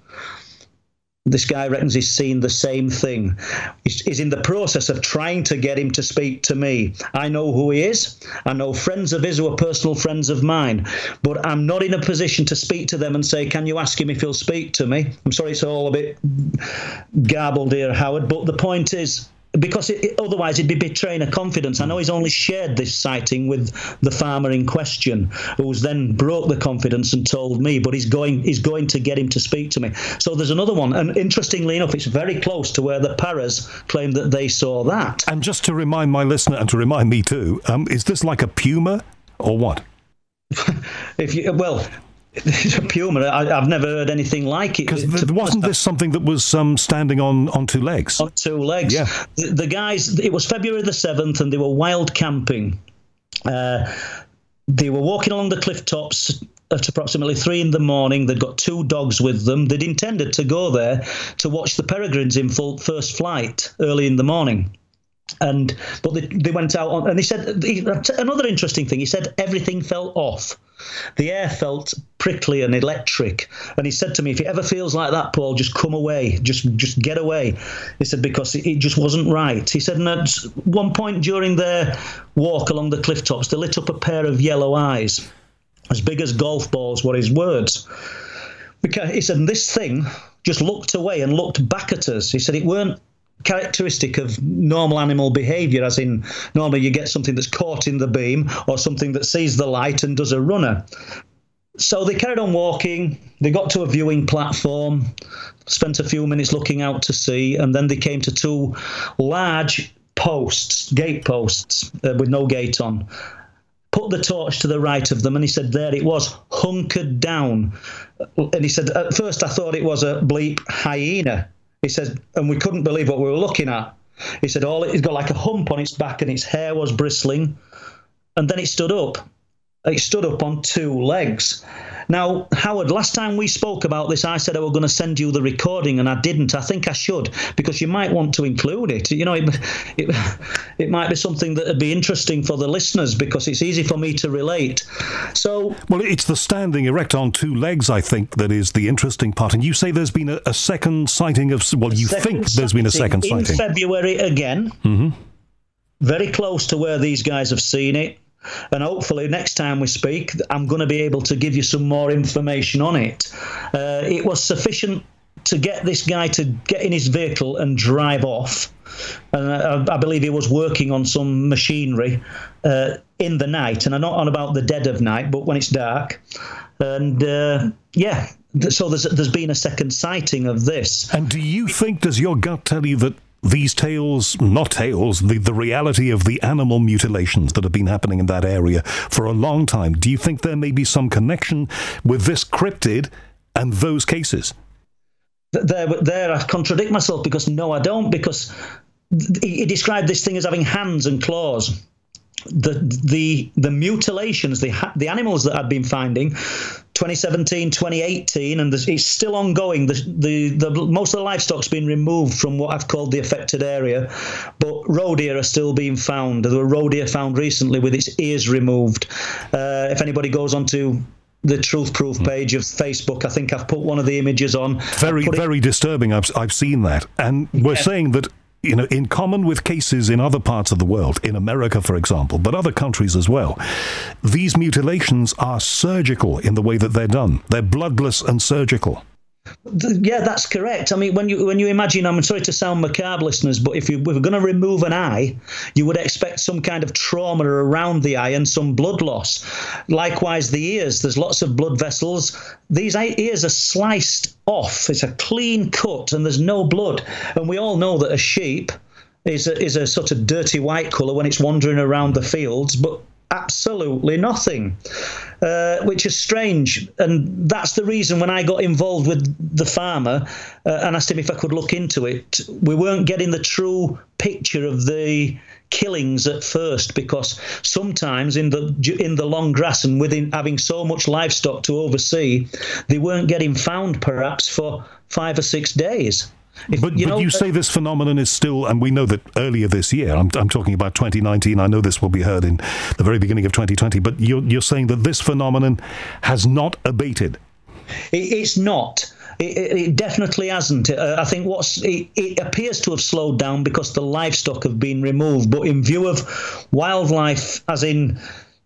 This guy reckons he's seen the same thing. He's, he's in the process of trying to get him to speak to me. I know who he is. I know friends of his who are personal friends of mine. But I'm not in a position to speak to them and say, can you ask him if he'll speak to me? I'm sorry it's all a bit garbled here, Howard. But the point is, because it, it, otherwise he'd be betraying a confidence. I know he's only shared this sighting with the farmer in question, who's then broke the confidence and told me, but he's going he's going to get him to speak to me. So there's another one, and interestingly enough, it's very close to where the Paras claim that they saw that. And just to remind my listener, and to remind me too, um, is this like a puma or what? if you well... It's a puma. I, I've never heard anything like it. Because wasn't this something that was um, standing on, on two legs? On two legs. Yeah. The, the guys, it was February the seventh, and they were wild camping. Uh, they were walking along the cliff tops at approximately three in the morning. They'd got two dogs with them. They'd intended to go there to watch the peregrines in full first flight early in the morning. And but they, they went out on, and he said he, another interesting thing. He said everything felt off. The air felt prickly and electric. And he said to me, if it ever feels like that, Paul, just come away. Just just get away. He said, because it, it just wasn't right. He said, and at one point during their walk along the cliff tops, they lit up a pair of yellow eyes, as big as golf balls, were his words. Because he said, and this thing just looked away and looked back at us. He said it weren't characteristic of normal animal behaviour, as in normally you get something that's caught in the beam or something that sees the light and does a runner. So they carried on walking. They got to a viewing platform, spent a few minutes looking out to sea, and then they came to two large posts, gate posts uh, with no gate on. Put the torch to the right of them, and he said there it was, hunkered down. And he said, at first I thought it was a bleep hyena. He said, and we couldn't believe what we were looking at. He said, all it's got like a hump on its back and its hair was bristling. And then it stood up. It stood up on two legs. Now, Howard, last time we spoke about this, I said I was going to send you the recording, and I didn't. I think I should, because you might want to include it. You know, it, it, it might be something that would be interesting for the listeners, because it's easy for me to relate. So, well, it's the standing erect on two legs, I think, that is the interesting part. And you say there's been a, a second sighting of, well, you think there's been a second sighting. In February again, mm-hmm. very close to where these guys have seen it. And hopefully next time we speak, I'm going to be able to give you some more information on it. Uh, it was sufficient to get this guy to get in his vehicle and drive off. And I, I believe he was working on some machinery uh, in the night. And I'm not on about the dead of night, but when it's dark. And uh, yeah, so there's there's been a second sighting of this. And do you think, does your gut tell you that these tales, not tales, the, the reality of the animal mutilations that have been happening in that area for a long time. Do you think there may be some connection with this cryptid and those cases? There, there I contradict myself, because no, I don't, because he, he described this thing as having hands and claws. The the the mutilations, the the animals that I'd been finding, twenty seventeen, twenty eighteen, and it's still ongoing. The, the the most of the livestock's been removed from what I've called the affected area, but roe deer are still being found. There were roe deer found recently with its ears removed. Uh, if anybody goes onto the Truth Proof page of Facebook, I think I've put one of the images on. Very very disturbing. I've I've seen that, and we're yeah. saying that, you know, in common with cases in other parts of the world, in America, for example, but other countries as well, these mutilations are surgical in the way that they're done. They're bloodless and surgical. Yeah, that's correct. I mean, when you when you imagine, I'm sorry to sound macabre, listeners, but if you were going to remove an eye, you would expect some kind of trauma around the eye and some blood loss. Likewise, the ears, there's lots of blood vessels. These ears are sliced off. It's a clean cut and there's no blood. And we all know that a sheep is a, is a sort of dirty white colour when it's wandering around the fields, but absolutely nothing, uh, which is strange. And that's the reason when I got involved with the farmer uh, and asked him if I could look into it, we weren't getting the true picture of the killings at first, because sometimes in the in the long grass and within having so much livestock to oversee, they weren't getting found perhaps for five or six days. If, but you, but know, you say this phenomenon is still, and we know that earlier this year, I'm, I'm talking about twenty nineteen, I know this will be heard in the very beginning of twenty twenty, but you're, you're saying that this phenomenon has not abated. It, it's not. It, it definitely hasn't. Uh, I think what's it, it appears to have slowed down because the livestock have been removed, but in view of wildlife, as in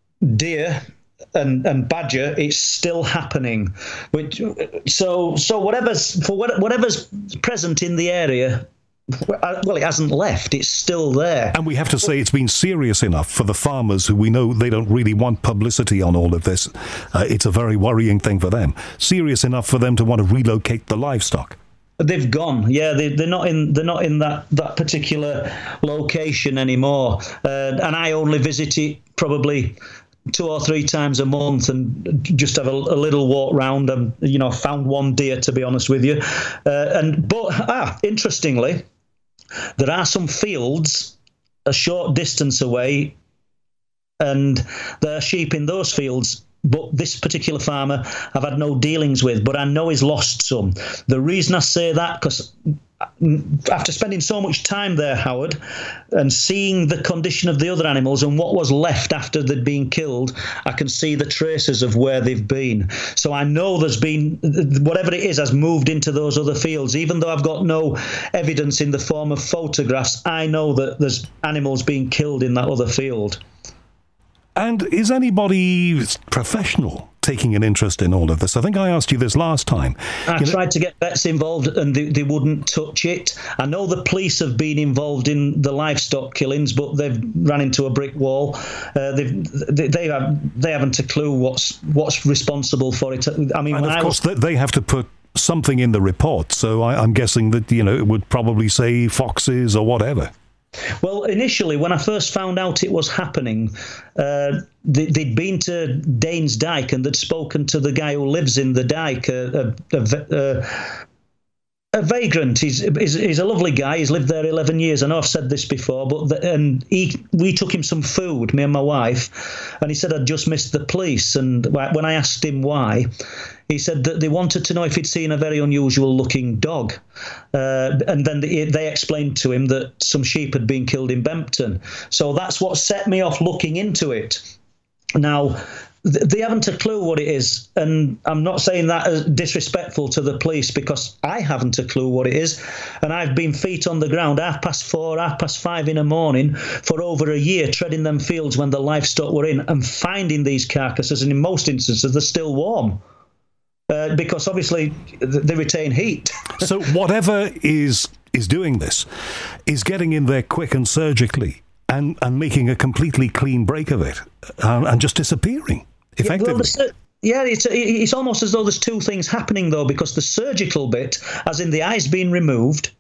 deer and and badger, it's still happening. Which so so whatever's for what, whatever's present in the area, well, it hasn't left. It's still there. And we have to say it's been serious enough for the farmers, who we know they don't really want publicity on all of this. Uh, it's a very worrying thing for them. Serious enough for them to want to relocate the livestock. They've gone. Yeah, they, they're not in. They're not in that, that particular location anymore. Uh, and I only visit it probably two or three times a month and just have a, a little walk round. And you know, found one deer, to be honest with you. Uh, and but ah, interestingly, there are some fields a short distance away, and there are sheep in those fields. But this particular farmer I've had no dealings with, but I know he's lost some. The reason I say that, because after spending so much time there, Howard, and seeing the condition of the other animals and what was left after they'd been killed, I can see the traces of where they've been. So I know there's been, whatever it is has moved into those other fields. Even though I've got no evidence in the form of photographs, I know that there's animals being killed in that other field. And is anybody professional taking an interest in all of this? I think I asked you this last time. I you tried know, to get vets involved and they, they wouldn't touch it. I know the police have been involved in the livestock killings, but they've run into a brick wall. Uh, they've, they, they, have, they haven't a clue what's what's responsible for it. I mean, and when of I course, was, they have to put something in the report, so I, I'm guessing that, you know, it would probably say foxes or whatever. Well, initially, when I first found out it was happening, uh, they, they'd been to Danes Dyke and they'd spoken to the guy who lives in the dike, a, a, a, a vagrant. He's, he's he's a lovely guy. He's lived there eleven years. I know I've said this before, but the, and he we took him some food, me and my wife, and he said I'd just missed the police. And when I asked him why, he said that they wanted to know if he'd seen a very unusual-looking dog. Uh, and then they, they explained to him that some sheep had been killed in Bempton. So that's what set me off looking into it. Now, they haven't a clue what it is, and I'm not saying that as disrespectful to the police, because I haven't a clue what it is, and I've been feet on the ground half past four, half past five in the morning for over a year, treading them fields when the livestock were in and finding these carcasses, and in most instances they're still warm. Uh, because obviously they retain heat. So whatever is is doing this is getting in there quick and surgically and, and making a completely clean break of it uh, and just disappearing effectively. Yeah, well, yeah, it's it's almost as though there's two things happening, though, because the surgical bit, as in the eye's being removed,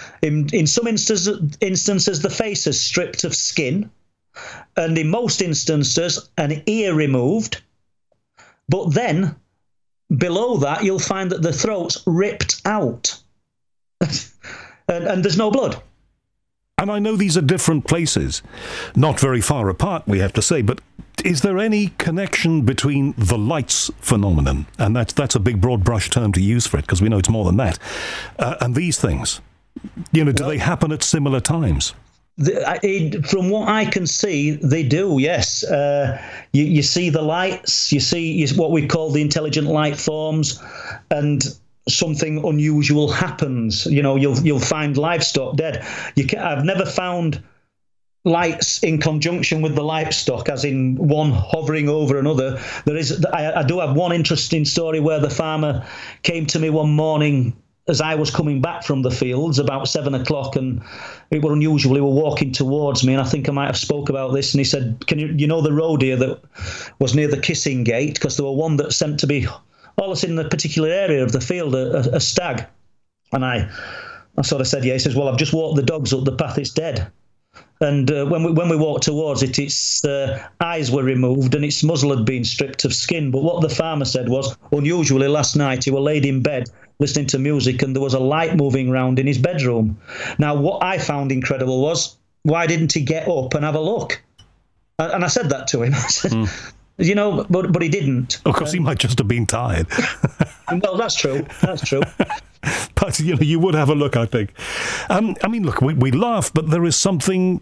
In in some instances, instances the face is stripped of skin, and in most instances an ear removed. But then below that you'll find that the throat's ripped out, and, and there's no blood. And I know these are different places, not very far apart, we have to say, but is there any connection between the lights phenomenon, and that's, that's a big broad brush term to use for it, because we know it's more than that, uh, and these things? You know, do well, they happen at similar times? The, it, from what I can see, they do, yes. Uh, you, you see the lights, you see you, what we call the intelligent light forms, and something unusual happens. You know, you'll you'll find livestock dead. You can, I've never found lights in conjunction with the livestock, as in one hovering over another. There is, I, I do have one interesting story where the farmer came to me one morning as I was coming back from the fields about seven o'clock, and it was unusual. He were walking towards me, and I think I might have spoke about this. And he said, "Can you, you know, the road here that was near the Kissing Gate, because there were one that sent to be all us in a particular area of the field, a, a stag." And I, I sort of said, "Yeah." He says, "Well, I've just walked the dogs up the path. It's dead." And uh, when we when we walked towards it, its uh, eyes were removed and its muzzle had been stripped of skin. But what the farmer said was, unusually last night he was laid in bed listening to music, and there was a light moving around in his bedroom. Now, what I found incredible was, why didn't he get up and have a look? And I said that to him. I said, mm. you know, but but he didn't. Of course, um, he might just have been tired. Well, that's true. That's true. But, you know, you would have a look, I think. Um, I mean, look, we, we laugh, but there is something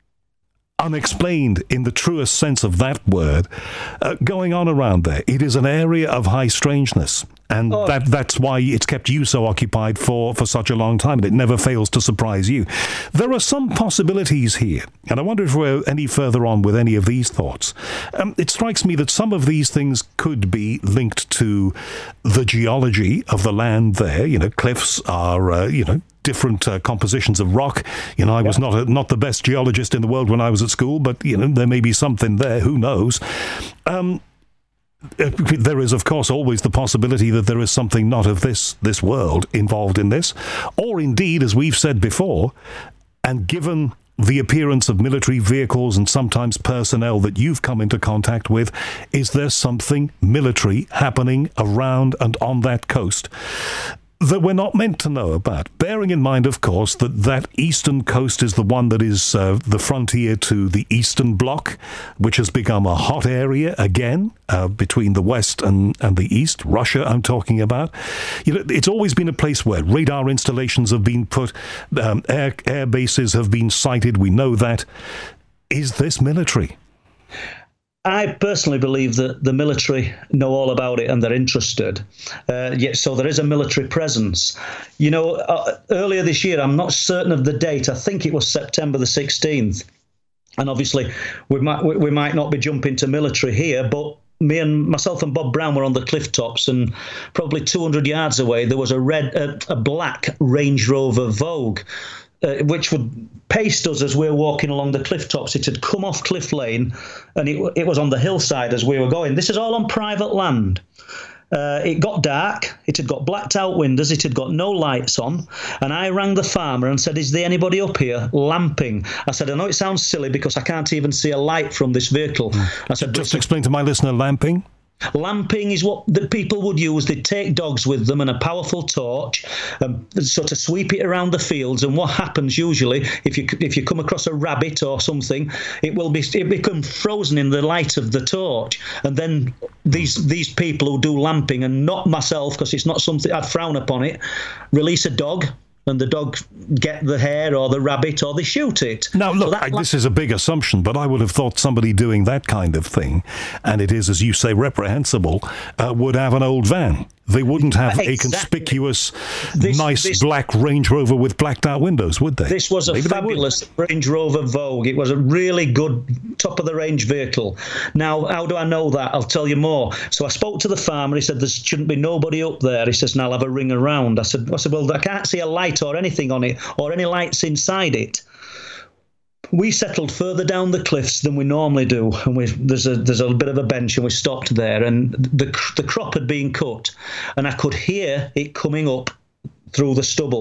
unexplained in the truest sense of that word uh, going on around there. It is an area of high strangeness, and oh. that that's why it's kept you so occupied for, for such a long time, and it never fails to surprise you. There are some possibilities here, and I wonder if we're any further on with any of these thoughts. Um, it strikes me that some of these things could be linked to the geology of the land there. You know, cliffs are, uh, you know, different uh, compositions of rock. You know, I was not a, not the best geologist in the world when I was at school, but, you know, there may be something there. Who knows? Um, there is, of course, always the possibility that there is something not of this this world involved in this, or indeed, as we've said before, and given the appearance of military vehicles and sometimes personnel that you've come into contact with, is there something military happening around and on that coast that we're not meant to know about? Bearing in mind, of course, that that eastern coast is the one that is uh, the frontier to the Eastern Bloc, which has become a hot area again uh, between the West and, and the East. Russia, I'm talking about. You know, it's always been a place where radar installations have been put, um, air, air bases have been sighted. We know that. Is this military? I personally believe that the military know all about it and they're interested. Uh, yet, so there is a military presence. You know, uh, earlier this year, I'm not certain of the date. I think it was September the sixteenth. And obviously, we might we, we might not be jumping to military here, but me and myself and Bob Brown were on the cliff tops, and probably two hundred yards away, there was a red, uh, a black Range Rover Vogue. Uh, which would paste us as we were walking along the cliff tops. It had come off Cliff Lane, and it, it was on the hillside as we were going. This is all on private land. Uh, it got dark. It had got blacked out windows. It had got no lights on. And I rang the farmer and said, "Is there anybody up here lamping?" I said, "I know it sounds silly because I can't even see a light from this vehicle." I said, "Just explain to my listener, lamping." Lamping is what the people would use. They'd take dogs with them and a powerful torch, and sort of sweep it around the fields. And what happens usually, if you if you come across a rabbit or something, it will be it become frozen in the light of the torch. And then these these people who do lamping, and not myself because it's not something I'd frown upon it, release a dog. And the dog get the hare or the rabbit, or they shoot it. Now, look, so that, I, this is a big assumption, but I would have thought somebody doing that kind of thing, and it is, as you say, reprehensible, uh, would have an old van. They wouldn't have exactly. a conspicuous, this, nice this, black Range Rover with blacked out windows, would they? This was a Maybe fabulous Range Rover Vogue. It was a really good, top-of-the-range vehicle. Now, how do I know that? I'll tell you more. So I spoke to the farmer. He said, "There shouldn't be nobody up there." He says, "Now I'll have a ring around." I said, I said, "Well, I can't see a light or anything on it, or any lights inside it." We settled further down the cliffs than we normally do, and we, there's a there's a bit of a bench, and we stopped there, and the the crop had been cut, and I could hear it coming up through the stubble.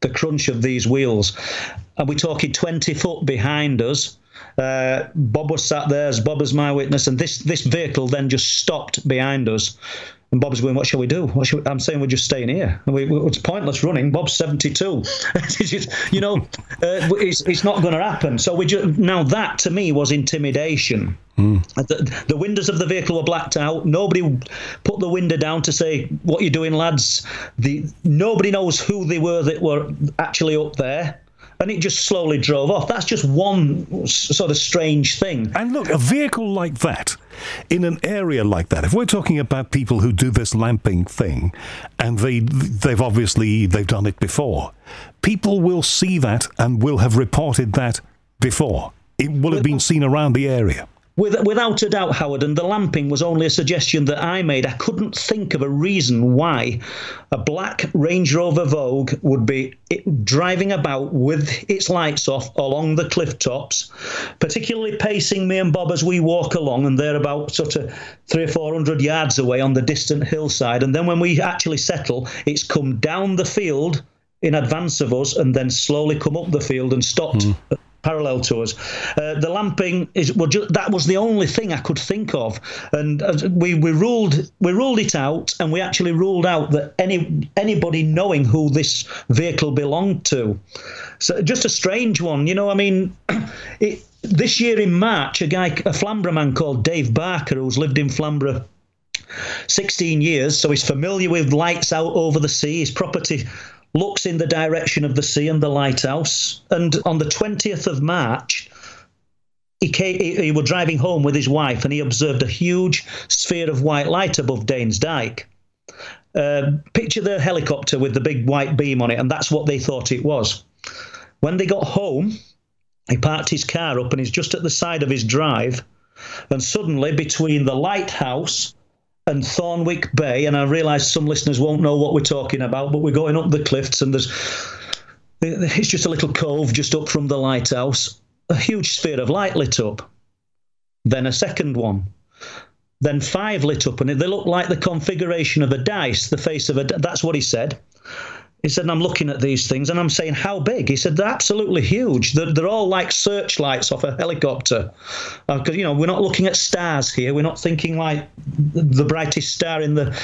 the crunch of these wheels. And we're talking twenty foot behind us. Uh, Bob was sat there, as Bob was my witness, and this, this vehicle then just stopped behind us. And Bob's going, what shall we do? What shall we? I'm saying we're just staying here. We, we, it's pointless running. Bob's seventy-two. It's just, you know, uh, it's, it's not going to happen. So we just, now that to me was intimidation. Mm. The, the windows of the vehicle were blacked out. Nobody put the window down to say, what are you doing, lads? The, nobody knows who they were that were actually up there. And it just slowly drove off. That's just one sort of strange thing. And look, a vehicle like that, in an area like that, if we're talking about people who do this lamping thing, and they, they've obviously, they've done it before, people will see that and will have reported that before. It will have been seen around the area. With, without a doubt, Howard, and the lamping was only a suggestion that I made. I couldn't think of a reason why a black Range Rover Vogue would be driving about with its lights off along the cliff tops, particularly pacing me and Bob as we walk along, and they're about sort of three or four hundred yards away on the distant hillside. And then when we actually settle, it's come down the field in advance of us and then slowly come up the field and stopped mm. parallel to us. Uh, the lamping is well, ju- that was the only thing I could think of, and uh, we we ruled we ruled it out, and we actually ruled out that any anybody knowing who this vehicle belonged to. So just a strange one, you know. I mean, it, this year in March, a guy, a Flamborough man called Dave Barker, who's lived in Flamborough sixteen years, so he's familiar with lights out over the sea. His property looks in the direction of the sea and the lighthouse. And on the twentieth of March, he, came, he, he was driving home with his wife, and he observed a huge sphere of white light above Danes Dyke. Uh, picture the helicopter with the big white beam on it, and that's what they thought it was. When they got home, he parked his car up, and he's just at the side of his drive, and suddenly between the lighthouse and Thornwick Bay, and I realise some listeners won't know what we're talking about, but we're going up the cliffs, and there's it's just a little cove just up from the lighthouse. A huge sphere of light lit up. Then a second one. Then five lit up, and they looked like the configuration of a dice, the face of a... That's what he said. He said, and I'm looking at these things, and I'm saying, how big? He said, they're absolutely huge. They're, they're all like searchlights off a helicopter. Because, uh, you know, we're not looking at stars here. We're not thinking like the brightest star in the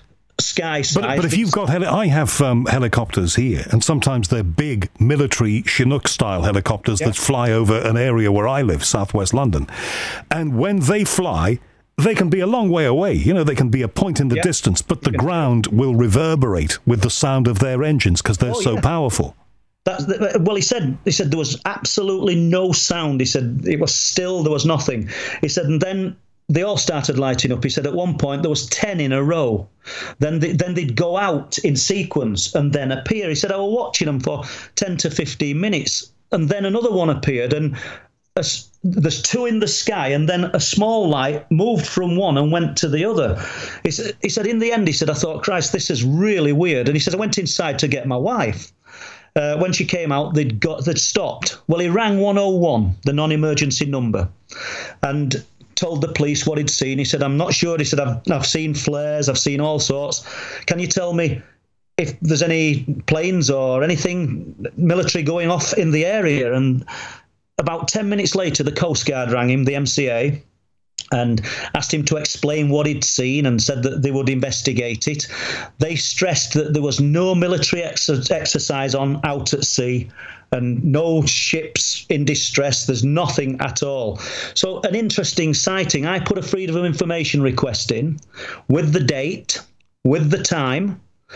sky size. But, but if you've got... Heli- I have um, helicopters here, and sometimes they're big military Chinook-style helicopters yeah. that fly over an area where I live, southwest London. And when they fly... they can be a long way away, you know, they can be a point in the yeah. distance, but the ground will reverberate with the sound of their engines because they're oh, so yeah. powerful. That's the, well, he said, he said there was absolutely no sound. He said it was still, there was nothing. He said, and then they all started lighting up. He said at one point there was ten in a row. Then they, then they'd go out in sequence and then appear. He said, I was watching them for ten to fifteen minutes, and then another one appeared, and A, there's two in the sky, and then a small light moved from one and went to the other. He said, he said, in the end, he said, I thought, Christ, this is really weird. And he said, I went inside to get my wife. Uh, when she came out, they'd got they'd stopped. Well, he rang one oh one, the non-emergency number, and told the police what he'd seen. He said, I'm not sure. He said, I've, I've seen flares, I've seen all sorts. Can you tell me if there's any planes or anything military going off in the area? And about ten minutes later, the Coast Guard rang him, the M C A, and asked him to explain what he'd seen and said that they would investigate it. They stressed that there was no military ex- exercise on out at sea and no ships in distress. There's nothing at all. So an interesting sighting. I put a Freedom of Information request in with the date, with the time.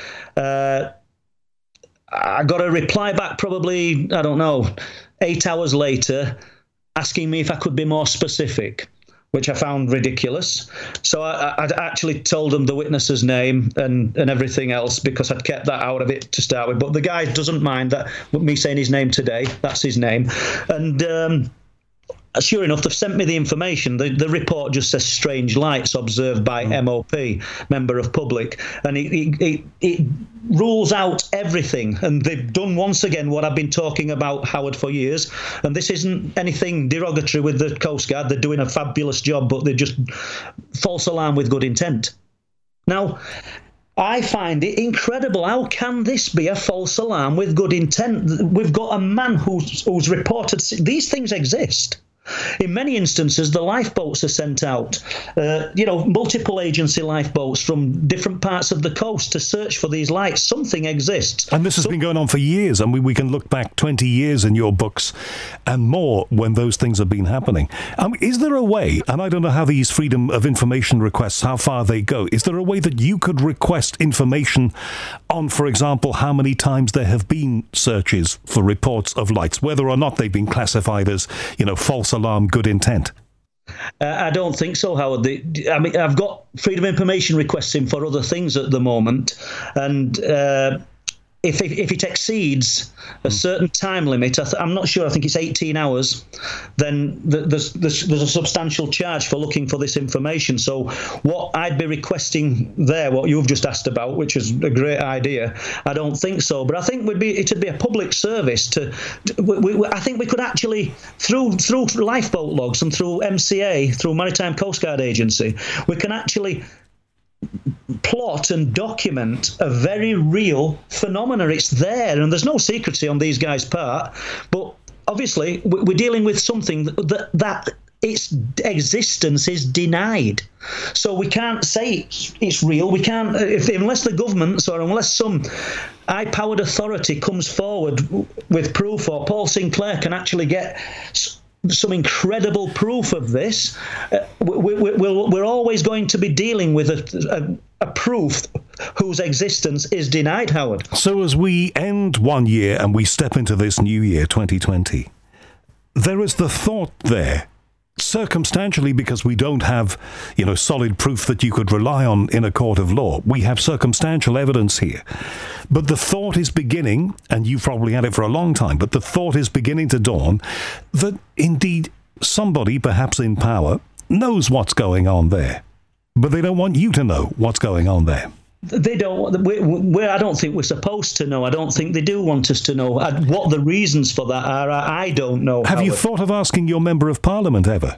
Uh, I got a reply back probably, I don't know, eight hours later, asking me if I could be more specific, which I found ridiculous. So I, I'd actually told them the witness's name and, and everything else because I'd kept that out of it to start with. But the guy doesn't mind that me saying his name today. That's his name. And um, sure enough, they've sent me the information. The, the report just says strange lights observed by M O P, Member of Public. And it, it, it, it rules out everything. And they've done once again what I've been talking about, Howard, for years. And this isn't anything derogatory with the Coast Guard. They're doing a fabulous job, but they're just false alarm with good intent. Now, I find it incredible. How can this be a false alarm with good intent? We've got a man who's, who's reported these things exist. In many instances, the lifeboats are sent out, uh, you know, multiple agency lifeboats from different parts of the coast to search for these lights. Something exists. And this has so, been going on for years. I mean, we can look back twenty years in your books and more when those things have been happening. Um, is there a way, and I don't know how these freedom of information requests, how far they go, is there a way that you could request information on, for example, how many times there have been searches for reports of lights, whether or not they've been classified as, you know, false alarm, good intent? Uh, I don't think so, Howard. The, I mean, I've got freedom of information requests in for other things at the moment, and uh, if, if if it exceeds a certain time limit, I th- I'm not sure. I think it's eighteen hours. Then there's, there's there's a substantial charge for looking for this information. So what I'd be requesting there, what you've just asked about, which is a great idea, I don't think so. But I think would be it'd be a public service to. to we, we, I think we could actually through through lifeboat logs and through M C A, through Maritime Coast Guard Agency, we can actually plot and document a very real phenomena. It's there, and there's no secrecy on these guys' part. But obviously, we're dealing with something that that its existence is denied. So we can't say it's real. We can't, if, unless the government or unless some high-powered authority comes forward with proof, or Paul Sinclair can actually get some incredible proof of this, uh, we, we, we're, we're always going to be dealing with a, a, a proof whose existence is denied, Howard. So as we end one year and we step into this new year, twenty twenty, there is the thought there, circumstantially, because we don't have, you know, solid proof that you could rely on in a court of law. We have circumstantial evidence here. But the thought is beginning, and you've probably had it for a long time, but the thought is beginning to dawn that indeed somebody, perhaps in power, knows what's going on there. But they don't want you to know what's going on there. They don't. We're, we're, I don't think we're supposed to know. I don't think they do want us to know. And what the reasons for that are, I don't know. Have Howard. you thought of asking your Member of Parliament ever?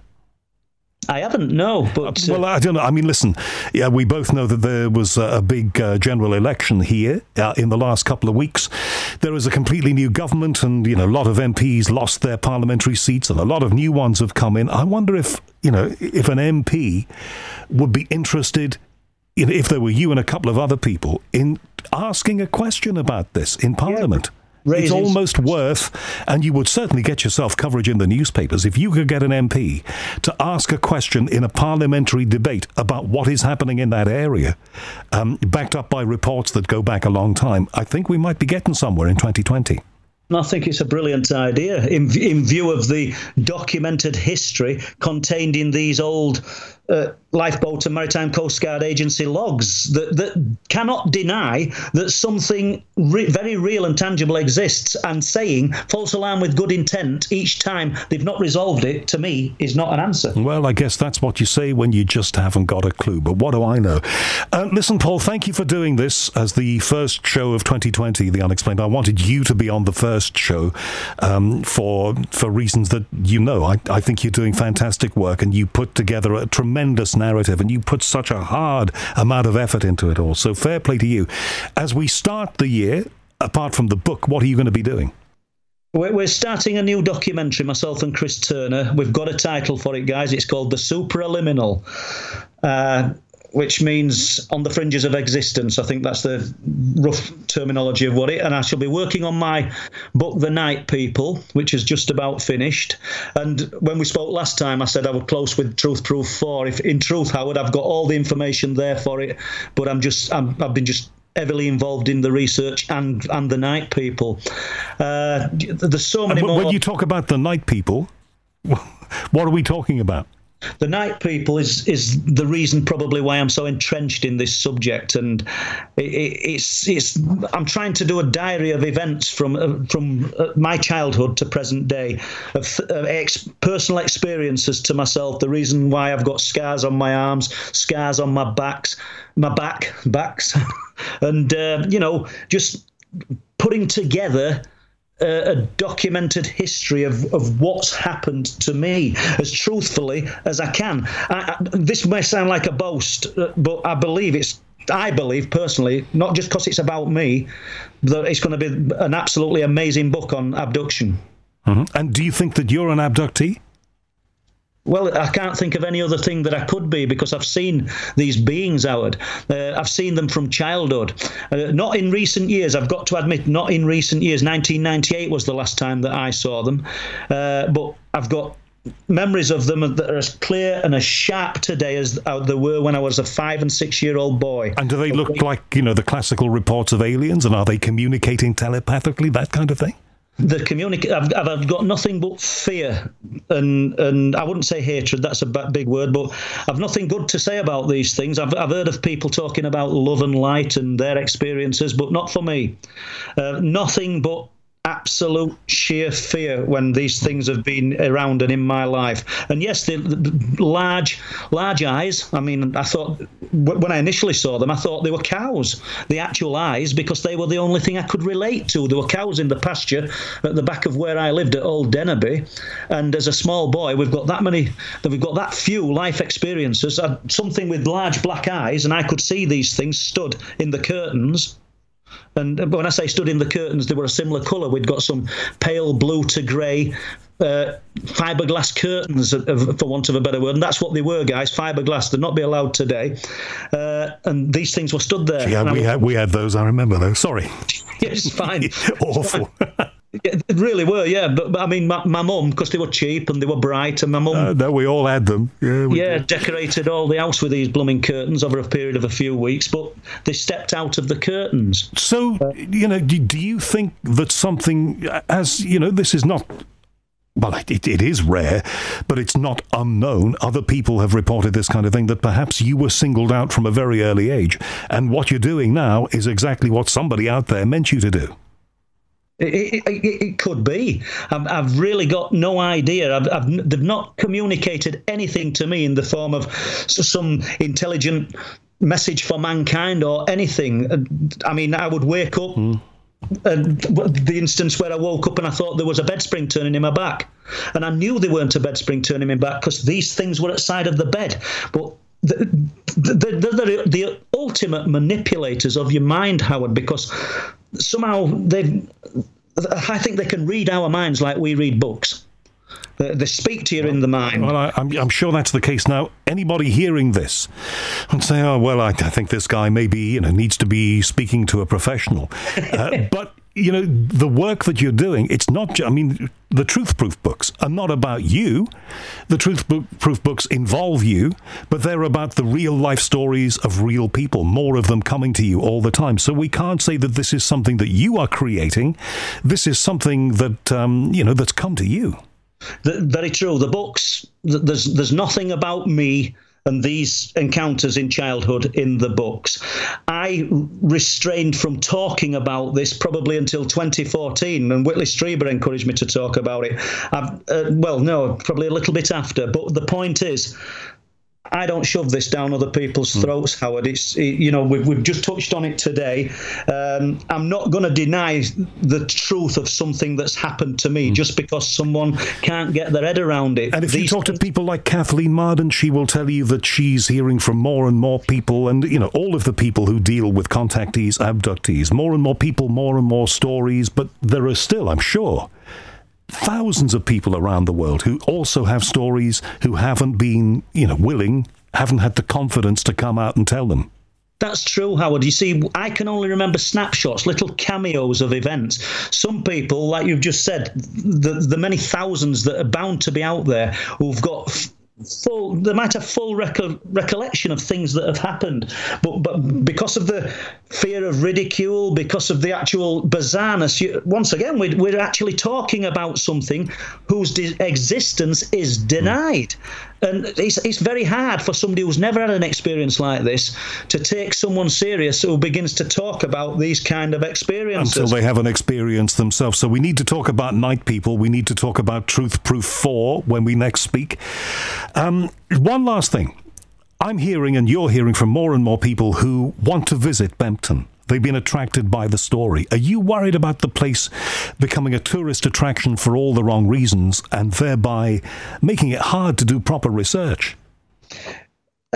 I haven't, no. But, uh, well, I don't know. I mean, listen, yeah, we both know that there was a big uh, general election here uh, in the last couple of weeks. There is a completely new government, and, you know, a lot of M Ps lost their parliamentary seats, and a lot of new ones have come in. I wonder if, you know, if an M P would be interested, if there were you and a couple of other people, in asking a question about this in Parliament. Yeah. It's almost worth, and you would certainly get yourself coverage in the newspapers, if you could get an M P to ask a question in a parliamentary debate about what is happening in that area, um, backed up by reports that go back a long time. I think we might be getting somewhere in twenty twenty. I think it's a brilliant idea in, in view of the documented history contained in these old uh, lifeboat and Maritime Coast Guard Agency logs that, that cannot deny that something re- very real and tangible exists, and saying false alarm with good intent each time they've not resolved it, to me, is not an answer. Well, I guess that's what you say when you just haven't got a clue, but what do I know? Uh, listen, Paul, thank you for doing this as the first show of twenty twenty, The Unexplained. I wanted you to be on the first show um, for for reasons that you know. I, I think you're doing fantastic work, and you put together a tremendous narrative, and you put such a hard amount of effort into it all. So fair play to you. As we start the year, apart from the book, what are you going to be doing? We're starting a new documentary, myself and Chris Turner. We've got a title for it, guys. It's called The Superliminal, uh, which means on the fringes of existence. I think that's the rough terminology of what it. And I shall be working on my book, The Night People, which is just about finished. And when we spoke last time, I said I was close with Truth Proof four. If in truth, Howard, I've got all the information there for it, but I'm just I'm, I've been just heavily involved in the research and and The Night People. Uh, there's so many when more. When you talk about The Night People, what are we talking about? The Night People is is the reason probably why I'm so entrenched in this subject, and it, it, it's it's I'm trying to do a diary of events from uh, from uh, my childhood to present day, of uh, ex- personal experiences to myself. The reason why I've got scars on my arms, scars on my backs, my back backs, and uh, you know, just putting together a documented history of, of what's happened to me as truthfully as I can. I, I, this may sound like a boast, but I believe it's I believe personally, not just because it's about me, that it's going to be an absolutely amazing book on abduction. Mm-hmm. And do you think that you're an abductee? Well, I can't think of any other thing that I could be, because I've seen these beings, Howard. Uh, I've seen them from childhood. Uh, not in recent years, I've got to admit, not in recent years. nineteen ninety-eight was the last time that I saw them. Uh, but I've got memories of them that are as clear and as sharp today as they were when I was a five and six year old boy. And do they look like, you know, the classical reports of aliens, and are they communicating telepathically, that kind of thing? The communica- I've, I've got nothing but fear, and and I wouldn't say hatred, that's a big word, but I've nothing good to say about these things. I've, I've heard of people talking about love and light and their experiences, but not for me. Uh, nothing but absolute sheer fear when these things have been around and in my life. And yes, the, the large, large eyes. I mean, I thought when I initially saw them, I thought they were cows, the actual eyes, because they were the only thing I could relate to. There were cows in the pasture at the back of where I lived at Old Dennerby. And as a small boy, we've got that many, we've got that few life experiences. I, something with large black eyes, and I could see these things stood in the curtains. And when I say stood in the curtains, they were a similar colour. We'd got some pale blue to grey uh, fiberglass curtains, for want of a better word. And that's what they were, guys, fiberglass. They'd not be allowed today. Uh, and these things were stood there. Yeah, we, was, had, we had those. I remember those. Sorry. Yes, fine. Awful. Fine. It really were, yeah. But, but I mean, my, my mum, because they were cheap and they were bright, and my mum... Uh, no, we all had them. Yeah, we yeah did. Decorated all the house with these blooming curtains over a period of a few weeks, but they stepped out of the curtains. So, uh, you know, do, do you think that something, as, you know, this is not... Well, it, it is rare, but it's not unknown. Other people have reported this kind of thing, that perhaps you were singled out from a very early age, and what you're doing now is exactly what somebody out there meant you to do. It, it, it could be. I've, I've really got no idea. I've, I've, they've not communicated anything to me in the form of some intelligent message for mankind or anything. I mean, I would wake up, mm. and the instance where I woke up and I thought there was a bed spring turning in my back. And I knew there weren't a bed spring turning in my back because these things were at the side of the bed. But they're the, the, the, the ultimate manipulators of your mind, Howard, because somehow they, I think they can read our minds like we read books. They, they speak to you in the mind. Well, I, I'm, I'm sure that's the case now. Anybody hearing this and say, "Oh, well, I, I think this guy maybe, you know, needs to be speaking to a professional," uh, but. You know, the work that you're doing, it's not, ju- I mean, the Truth Proof books are not about you. The Truth Bo- Proof books involve you, but they're about the real life stories of real people, more of them coming to you all the time. So we can't say that this is something that you are creating. This is something that, um, you know, that's come to you. The, very true. The books, there's there's nothing about me and these encounters in childhood in the books. I restrained from talking about this probably until twenty fourteen, and Whitley Strieber encouraged me to talk about it. I've, uh, well, no, probably a little bit after. But the point is, I don't shove this down other people's throats, mm. Howard. It's, it, you know, we've, we've just touched on it today. Um, I'm not going to deny the truth of something that's happened to me mm. just because someone can't get their head around it. And if These you talk to people like Kathleen Marden, she will tell you that she's hearing from more and more people, and, you know, all of the people who deal with contactees, abductees, more and more people, more and more stories, but there are still, I'm sure, thousands of people around the world who also have stories, who haven't been, you know, willing, haven't had the confidence to come out and tell them. That's true, Howard. You see, I can only remember snapshots, little cameos of events. Some people, like you've just said, the, the many thousands that are bound to be out there who've got full, they might have full reco- recollection of things that have happened, but but because of the fear of ridicule, because of the actual bizarreness, you, once again, we're, we're actually talking about something whose de- existence is denied. And it's, it's very hard for somebody who's never had an experience like this to take someone serious who begins to talk about these kind of experiences. Until they have an experience themselves. So we need to talk about Night People. We need to talk about Truth Proof four when we next speak. Um, one last thing. I'm hearing, and you're hearing from more and more people who want to visit Bempton. They've been attracted by the story. Are you worried about the place becoming a tourist attraction for all the wrong reasons and thereby making it hard to do proper research?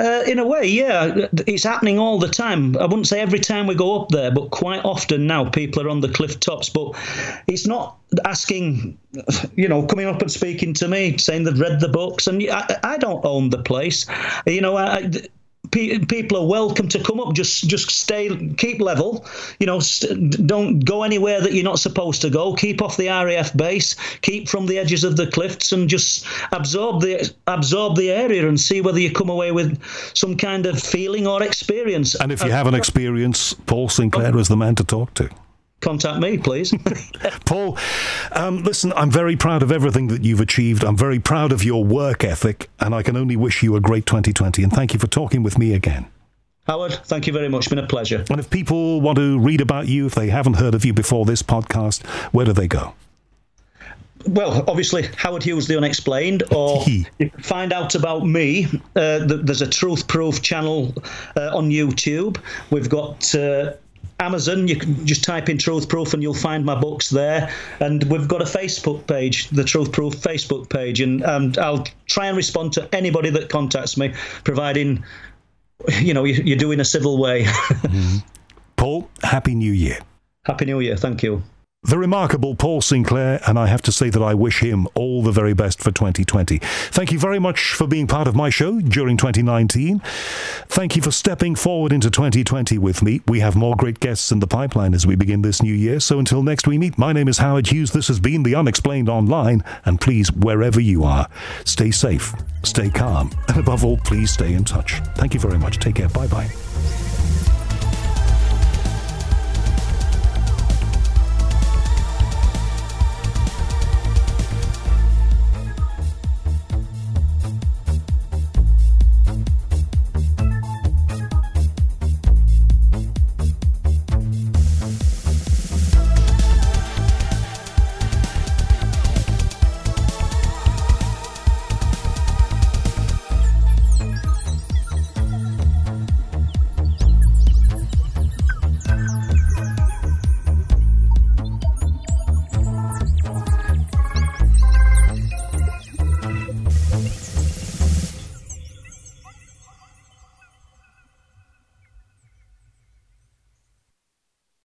Uh, in a way, yeah. It's happening all the time. I wouldn't say every time we go up there, but quite often now people are on the cliff tops. But it's not asking, you know, coming up and speaking to me, saying they've read the books. And I, I don't own the place. You know, I... I people are welcome to come up. Just just stay, keep level. You know, st- don't go anywhere that you're not supposed to go. Keep off the R A F base. Keep from the edges of the cliffs, and just absorb the absorb the area and see whether you come away with some kind of feeling or experience. And if you have an experience, Paul Sinclair is the man to talk to. Contact me, please. Paul, um, listen, I'm very proud of everything that you've achieved. I'm very proud of your work ethic, and I can only wish you a great twenty twenty. And thank you for talking with me again. Howard, thank you very much. It's been a pleasure. And if people want to read about you, if they haven't heard of you before this podcast, where do they go? Well, obviously, Howard Hughes, The Unexplained, or you can find out about me. Uh, there's a Truth Proof channel uh, on YouTube. We've got... Uh, Amazon, you can just type in Truth Proof and you'll find my books there. And we've got a Facebook page, the Truth Proof Facebook page, and um, I'll try and respond to anybody that contacts me, providing, you know, you're doing a civil way. mm-hmm. Paul, Happy New Year. Happy New Year, thank you. The remarkable Paul Sinclair, and I have to say that I wish him all the very best for twenty twenty. Thank you very much for being part of my show during twenty nineteen. Thank you for stepping forward into twenty twenty with me. We have more great guests in the pipeline as we begin this new year. So until next we meet, my name is Howard Hughes. This has been The Unexplained Online. And please, wherever you are, stay safe, stay calm, and above all, please stay in touch. Thank you very much. Take care. Bye-bye.